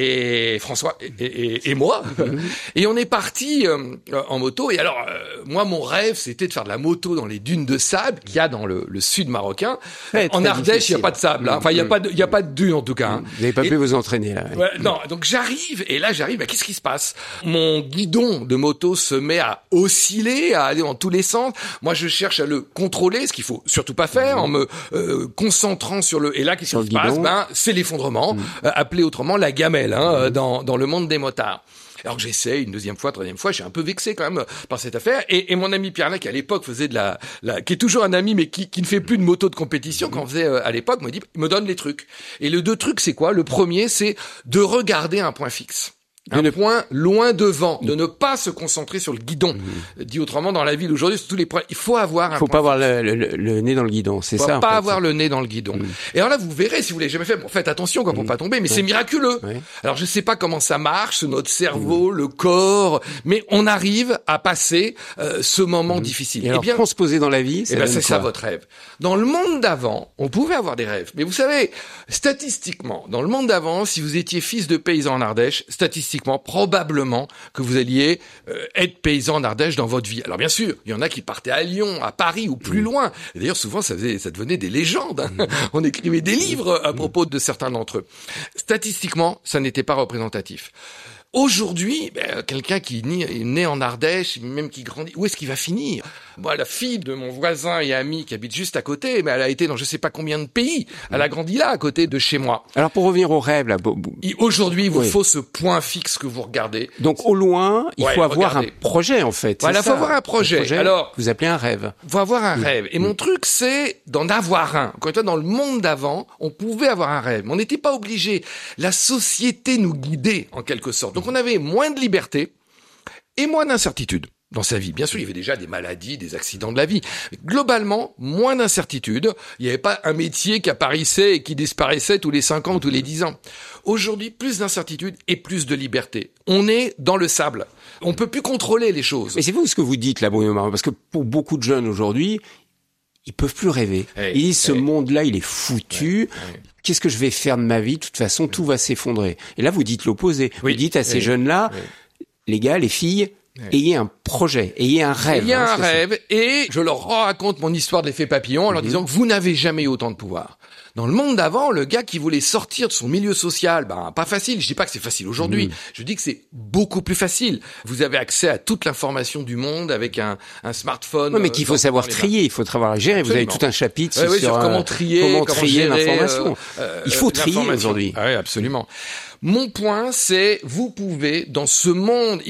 et François et moi. Et on est parti en moto. Et alors, moi, mon rêve, c'était de faire de la moto dans les dunes de sable qu'il y a dans le sud marocain. En Ardèche, il n'y a pas de sable. Enfin, il y a pas de dunes en tout cas. Vous n'avez pas pu vous entraîner là. Non, donc j'arrive. Qu'est-ce qui se passe ? Mon guidon de moto se met à osciller, à aller dans tous les sens. Moi, je cherche à le contrôler, ce qu'il faut surtout pas faire, en me concentrant sur le. Et là, qu'est-ce qui se passe ? C'est l'effondrement, appelé autrement la gamelle, dans le monde des motards. Alors que j'essaie une deuxième fois, troisième fois, je suis un peu vexé quand même par cette affaire. Et mon ami Pierre-Alain, qui à l'époque faisait qui est toujours un ami, mais qui ne fait plus de moto de compétition, qu'on faisait à l'époque, me donne les trucs. Et les deux trucs, c'est quoi ? Le premier, c'est de regarder un point fixe. Un point loin devant, de ne pas se concentrer sur le guidon. Dit autrement, dans la ville aujourd'hui, sur tous les points, il faut avoir un point. Faut pas avoir le nez dans le guidon, c'est ça. Faut pas avoir le nez dans le guidon. Et alors là, vous verrez, si vous l'avez jamais fait, faites attention pour pas tomber, mais c'est miraculeux. Alors je sais pas comment ça marche, notre cerveau, le corps, mais on arrive à passer ce moment difficile. Et alors, transposer dans la vie, c'est ça votre rêve. Dans le monde d'avant, on pouvait avoir des rêves, mais vous savez, statistiquement, dans le monde d'avant, si vous étiez fils de paysan en Ardèche, statistiquement, probablement que vous alliez être paysan en Ardèche dans votre vie. Alors bien sûr, il y en a qui partaient à Lyon, à Paris ou plus loin. Et d'ailleurs, souvent, ça devenait des légendes. On écrivait des livres à propos de certains d'entre eux. Statistiquement, ça n'était pas représentatif. Aujourd'hui, quelqu'un qui est né en Ardèche, même qui grandit, où est-ce qu'il va finir? Moi, la fille de mon voisin et ami qui habite juste à côté, mais elle a été dans je sais pas combien de pays. Elle a grandi là, à côté de chez moi. Alors pour revenir au rêve, là, aujourd'hui, il vous faut ce point fixe que vous regardez. Donc au loin, il faut avoir un projet en fait. Voilà, il faut avoir un projet. Alors, vous appelez un rêve. Il faut avoir un rêve. Et mon truc, c'est d'en avoir un. Quand dans le monde d'avant, on pouvait avoir un rêve, mais on n'était pas obligé. La société nous guidait en quelque sorte. Donc on avait moins de liberté et moins d'incertitude dans sa vie. Bien sûr, il y avait déjà des maladies, des accidents de la vie. Mais globalement, moins d'incertitude. Il n'y avait pas un métier qui apparaissait et qui disparaissait tous les 5 ans ou tous les 10 ans. Aujourd'hui, plus d'incertitude et plus de liberté. On est dans le sable. On peut plus contrôler les choses. Mais c'est vous ce que vous dites là, Bruno Marion, parce que pour beaucoup de jeunes aujourd'hui, ils peuvent plus rêver. Ils disent, ce monde-là, il est foutu. Qu'est-ce que je vais faire de ma vie? De toute façon, tout va s'effondrer. Et là, vous dites l'opposé. Vous dites à ces jeunes-là, les gars, les filles, ayez un projet, ayez un rêve. Ayez un rêve, et je leur raconte mon histoire de l'effet papillon en leur disant que vous n'avez jamais eu autant de pouvoir. Dans le monde d'avant, le gars qui voulait sortir de son milieu social, pas facile. Je dis pas que c'est facile aujourd'hui. Je dis que c'est beaucoup plus facile. Vous avez accès à toute l'information du monde avec un smartphone. Oui, mais qu'il faut savoir trier, il faut savoir gérer. Absolument. Vous avez tout un chapitre sur comment trier l'information. Il faut trier aujourd'hui. Oui, absolument. Mon point, c'est vous pouvez dans ce monde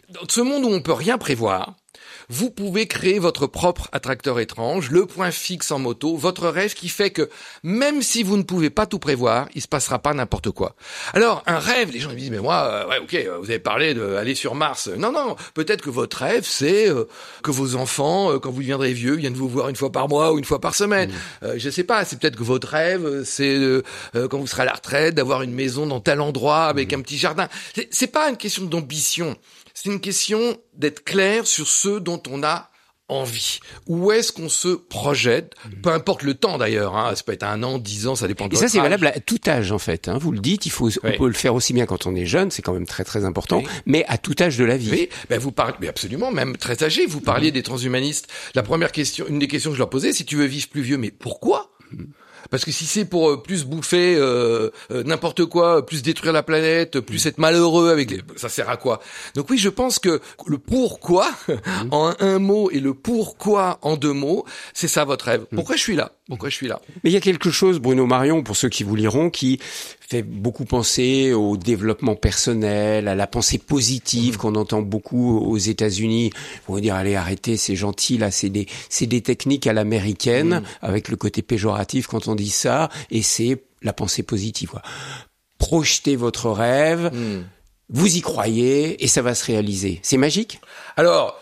où on peut rien prévoir. Vous pouvez créer votre propre attracteur étrange, le point fixe en moto, votre rêve qui fait que même si vous ne pouvez pas tout prévoir, il se passera pas n'importe quoi. Alors, un rêve, les gens me disent, mais moi, vous avez parlé d'aller sur Mars. Non, peut-être que votre rêve, c'est que vos enfants, quand vous deviendrez vieux, viennent vous voir une fois par mois ou une fois par semaine. Je sais pas, c'est peut-être que votre rêve, c'est quand vous serez à la retraite, d'avoir une maison dans tel endroit avec un petit jardin. C'est pas une question d'ambition. C'est une question d'être clair sur ce dont on a envie. Où est-ce qu'on se projette? Peu importe le temps d'ailleurs, ça peut être 1 an, 10 ans, ça dépend de votre âge. Et ça, c'est valable à tout âge en fait. Vous le dites, on peut le faire aussi bien quand on est jeune, c'est quand même très très important, mais à tout âge de la vie. Oui, vous parlez, mais absolument, même très âgé. Vous parliez des transhumanistes. La première question, une des questions que je leur posais, si tu veux vivre plus vieux, mais pourquoi? Parce que si c'est pour plus bouffer n'importe quoi, plus détruire la planète, plus être malheureux ça sert à quoi? Donc oui, je pense que le pourquoi en un mot et le pourquoi en 2 mots, c'est ça votre rêve. Pourquoi je suis là? Mais il y a quelque chose, Bruno Marion, pour ceux qui vous liront, qui fait beaucoup penser au développement personnel, à la pensée positive qu'on entend beaucoup aux États-Unis. On va dire, allez, arrêtez, c'est gentil, là, c'est des techniques à l'américaine, avec le côté péjoratif quand on dit ça, et c'est la pensée positive, quoi. Projetez votre rêve, vous y croyez, et ça va se réaliser. C'est magique? Alors,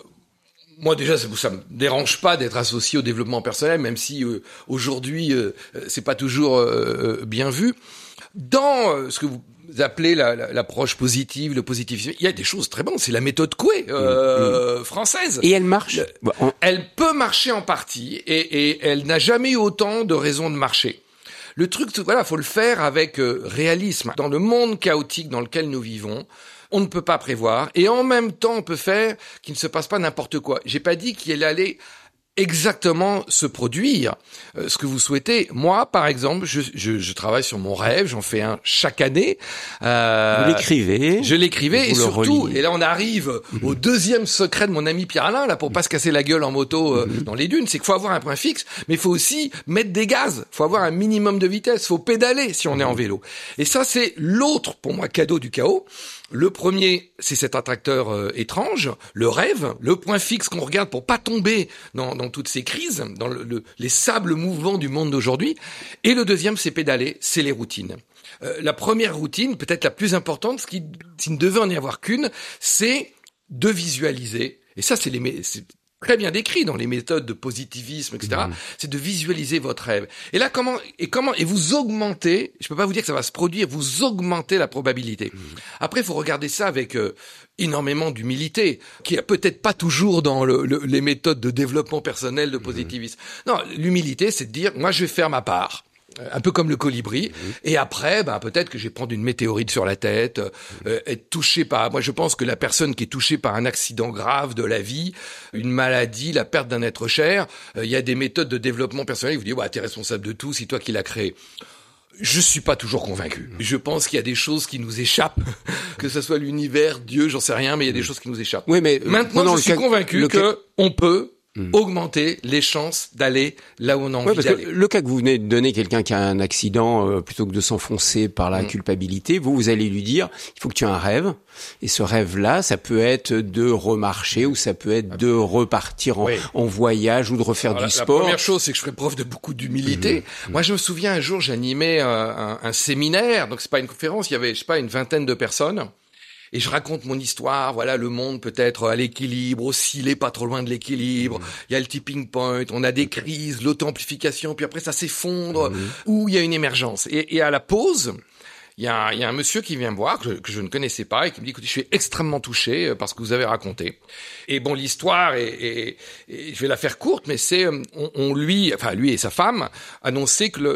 moi déjà, ça me dérange pas d'être associé au développement personnel, même si aujourd'hui c'est pas toujours bien vu. Dans ce que vous appelez l'approche positive, le positivisme, il y a des choses très bonnes. C'est la méthode Coué française. Et elle marche. Elle peut marcher en partie, et elle n'a jamais eu autant de raisons de marcher. Le truc, faut le faire avec réalisme. Dans le monde chaotique dans lequel nous vivons, on ne peut pas prévoir, et en même temps, on peut faire qu'il ne se passe pas n'importe quoi. J'ai pas dit qu'il allait exactement se produire ce que vous souhaitez. Moi, par exemple, je travaille sur mon rêve, j'en fais un chaque année. Vous l'écrivez. Je l'écrivais, et surtout, et là on arrive au 2e secret de mon ami Pierre Alain, là, pour pas se casser la gueule en moto dans les dunes, c'est qu'il faut avoir un point fixe, mais il faut aussi mettre des gaz, il faut avoir un minimum de vitesse, il faut pédaler si on est en vélo. Et ça, c'est l'autre, pour moi, cadeau du chaos. Le premier, c'est cet attracteur étrange, le rêve, le point fixe qu'on regarde pour pas tomber dans toutes ces crises, dans les sables mouvants du monde d'aujourd'hui. Et le deuxième, c'est pédaler, c'est les routines. La première routine, peut-être la plus importante, s'il ne devait en y avoir qu'une, c'est de visualiser. Et ça, c'est très bien décrit dans les méthodes de positivisme, etc. C'est de visualiser votre rêve. Et là, et vous augmentez, je peux pas vous dire que ça va se produire, vous augmentez la probabilité. Après, il faut regarder ça avec énormément d'humilité, qui est peut-être pas toujours dans les méthodes de développement personnel, de positivisme. Non, l'humilité, c'est de dire, moi, je vais faire ma part. Un peu comme le colibri, et après, peut-être que je vais prendre une météorite sur la tête, être touché par... Moi, je pense que la personne qui est touchée par un accident grave de la vie, une maladie, la perte d'un être cher, il y a des méthodes de développement personnel, vous dites, t'es responsable de tout, c'est toi qui l'as créé. Je suis pas toujours convaincu. Je pense qu'il y a des choses qui nous échappent, que ce soit l'univers, Dieu, j'en sais rien, mais il y a des choses qui nous échappent. Oui, mais maintenant, je suis convaincu que on peut augmenter les chances d'aller là où on a envie d'aller. Le cas que vous venez de donner, quelqu'un qui a un accident, plutôt que de s'enfoncer par la culpabilité, vous allez lui dire, il faut que tu aies un rêve. Et ce rêve-là, ça peut être de remarcher ou ça peut être de repartir en voyage ou de refaire du sport. La première chose, c'est que je ferai preuve de beaucoup d'humilité. Moi, je me souviens un jour, j'animais un séminaire, donc c'est pas une conférence, il y avait, je sais pas, une vingtaine de personnes. Et je raconte mon histoire, voilà, le monde peut être à l'équilibre, osciller pas trop loin de l'équilibre, il y a le tipping point, on a des crises, l'auto-amplification, puis après ça s'effondre, ou il y a une émergence. Et à la pause, il y a un monsieur qui vient me voir, que je ne connaissais pas, et qui me dit, écoutez, je suis extrêmement touché par ce que vous avez raconté. Et bon, l'histoire et je vais la faire courte, mais c'est, lui et sa femme, annonçaient que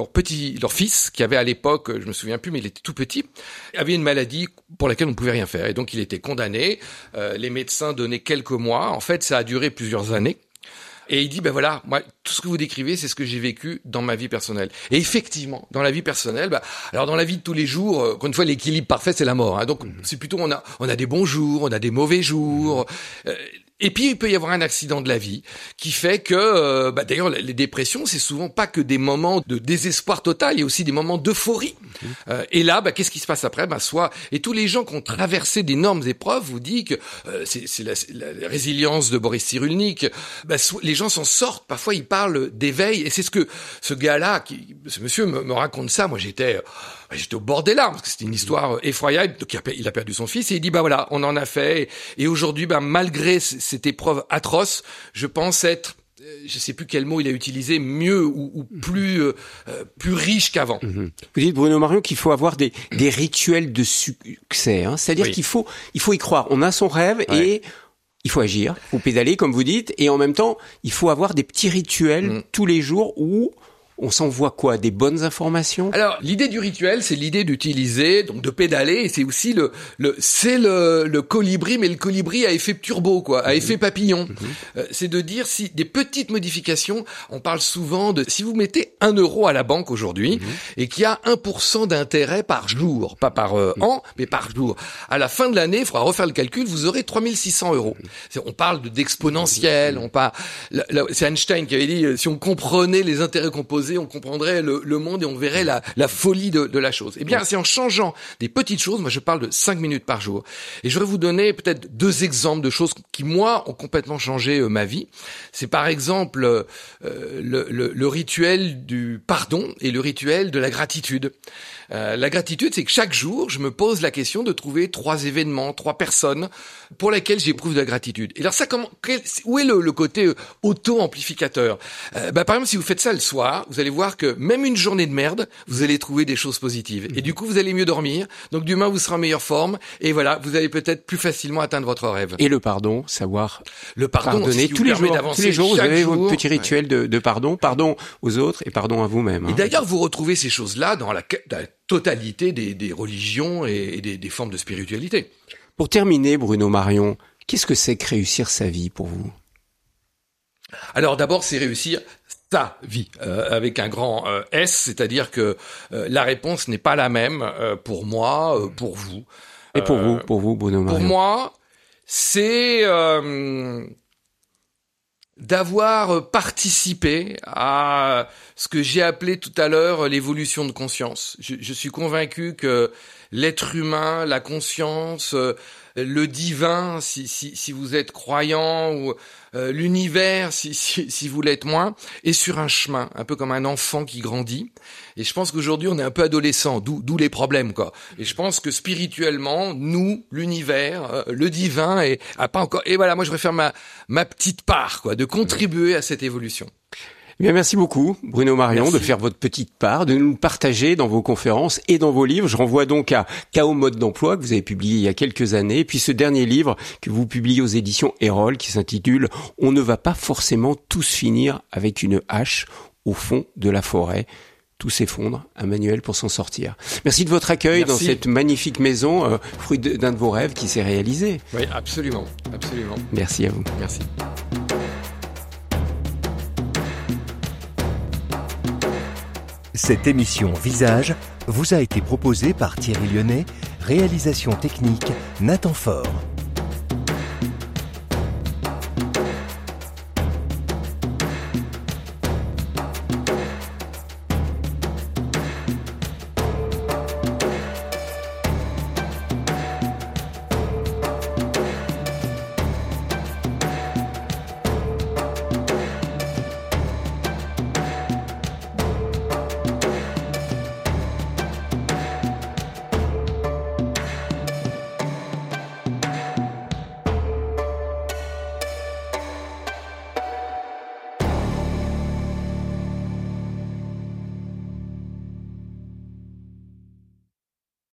leur fils, qui avait à l'époque, je me souviens plus, mais il était tout petit, avait une maladie pour laquelle on ne pouvait rien faire. Et donc, il était condamné. Les médecins donnaient quelques mois. En fait, ça a duré plusieurs années. Et il dit, ben voilà, moi, tout ce que vous décrivez, c'est ce que j'ai vécu dans ma vie personnelle. Et effectivement, dans la vie personnelle, alors dans la vie de tous les jours, encore une fois, l'équilibre parfait, c'est la mort. Hein. Donc, c'est plutôt, on a des bons jours, on a des mauvais jours. Et puis, il peut y avoir un accident de la vie qui fait que, d'ailleurs, les dépressions, c'est souvent pas que des moments de désespoir total, il y a aussi des moments d'euphorie. Et là, qu'est-ce qui se passe après ? Et tous les gens qui ont traversé d'énormes épreuves vous disent que c'est la résilience de Boris Cyrulnik. Les gens s'en sortent. Parfois, ils parlent d'éveil. Et c'est ce que ce gars-là, ce monsieur me raconte ça. Moi, j'étais au bord des larmes parce que c'était une histoire effroyable. Donc, il a perdu son fils et il dit, voilà, on en a fait. Et aujourd'hui, malgré cette épreuve atroce, je pense être, je sais plus quel mot il a utilisé, mieux ou plus riche qu'avant. Vous dites, Bruno Marion, qu'il faut avoir des rituels de succès, hein. C'est-à-dire qu'il faut y croire. On a son rêve et il faut agir, il faut pédaler, comme vous dites, et en même temps, il faut avoir des petits rituels tous les jours où on s'envoie quoi ? Des bonnes informations ? Alors, l'idée du rituel, c'est l'idée d'utiliser, donc de pédaler, et c'est aussi le colibri, mais le colibri à effet turbo, à effet papillon. C'est de dire si des petites modifications, on parle souvent de, si vous mettez 1 euro à la banque aujourd'hui, et qu'il y a 1% d'intérêt par jour, pas par an, mais par jour. À la fin de l'année, il faudra refaire le calcul, vous aurez 3600 euros. On parle d'exponentiel, c'est Einstein qui avait dit, si on comprenait les intérêts composés, on comprendrait le monde et on verrait la folie de la chose. Eh bien, c'est en changeant des petites choses, moi je parle de 5 minutes par jour. Et je voudrais vous donner peut-être 2 exemples de choses qui, moi, ont complètement changé ma vie. C'est par exemple le rituel du pardon et le rituel de la gratitude. La gratitude, c'est que chaque jour, je me pose la question de trouver 3 événements, 3 personnes pour lesquelles j'éprouve de la gratitude. Et alors ça, où est le côté auto-amplificateur ? Par exemple, si vous faites ça le soir, vous allez voir que même une journée de merde, vous allez trouver des choses positives. Et du coup, vous allez mieux dormir. Donc demain, vous serez en meilleure forme. Et voilà, vous allez peut-être plus facilement atteindre votre rêve. Et le pardon, savoir pardonner tous les jours. Tous les jours, vous avez votre petit rituel de pardon. Pardon aux autres et pardon à vous-même. Et d'ailleurs, vous retrouvez ces choses-là dans la totalité des religions et des formes de spiritualité. Pour terminer, Bruno Marion, qu'est-ce que c'est que réussir sa vie pour vous ? Alors d'abord, c'est réussir sa vie, avec un grand S, c'est-à-dire que la réponse n'est pas la même pour moi, pour vous. Et pour vous, Bruno Marion ? Pour moi, c'est d'avoir participé à ce que j'ai appelé tout à l'heure l'évolution de conscience. Je suis convaincu que l'être humain, la conscience, le divin, si vous êtes croyant, ou l'univers, si vous l'êtes moins, est sur un chemin, un peu comme un enfant qui grandit. Et je pense qu'aujourd'hui, on est un peu adolescent, d'où les problèmes, Et je pense que spirituellement, nous, l'univers, le divin, a pas encore. Et voilà, moi, je voudrais faire ma petite part, de contribuer à cette évolution. Eh bien, merci beaucoup, Bruno Marion, de faire votre petite part, de nous partager dans vos conférences et dans vos livres. Je renvoie donc à Chaos Mode d'emploi, que vous avez publié il y a quelques années, et puis ce dernier livre que vous publiez aux éditions Erol, qui s'intitule « On ne va pas forcément tous finir avec une hache au fond de la forêt ». Tout s'effondre, un manuel pour s'en sortir. Merci de votre accueil dans cette magnifique maison, fruit d'un de vos rêves qui s'est réalisé. Oui, absolument, absolument. Merci à vous. Merci. Cette émission Visage vous a été proposée par Thierry Lyonnais, réalisation technique Nathan Faure.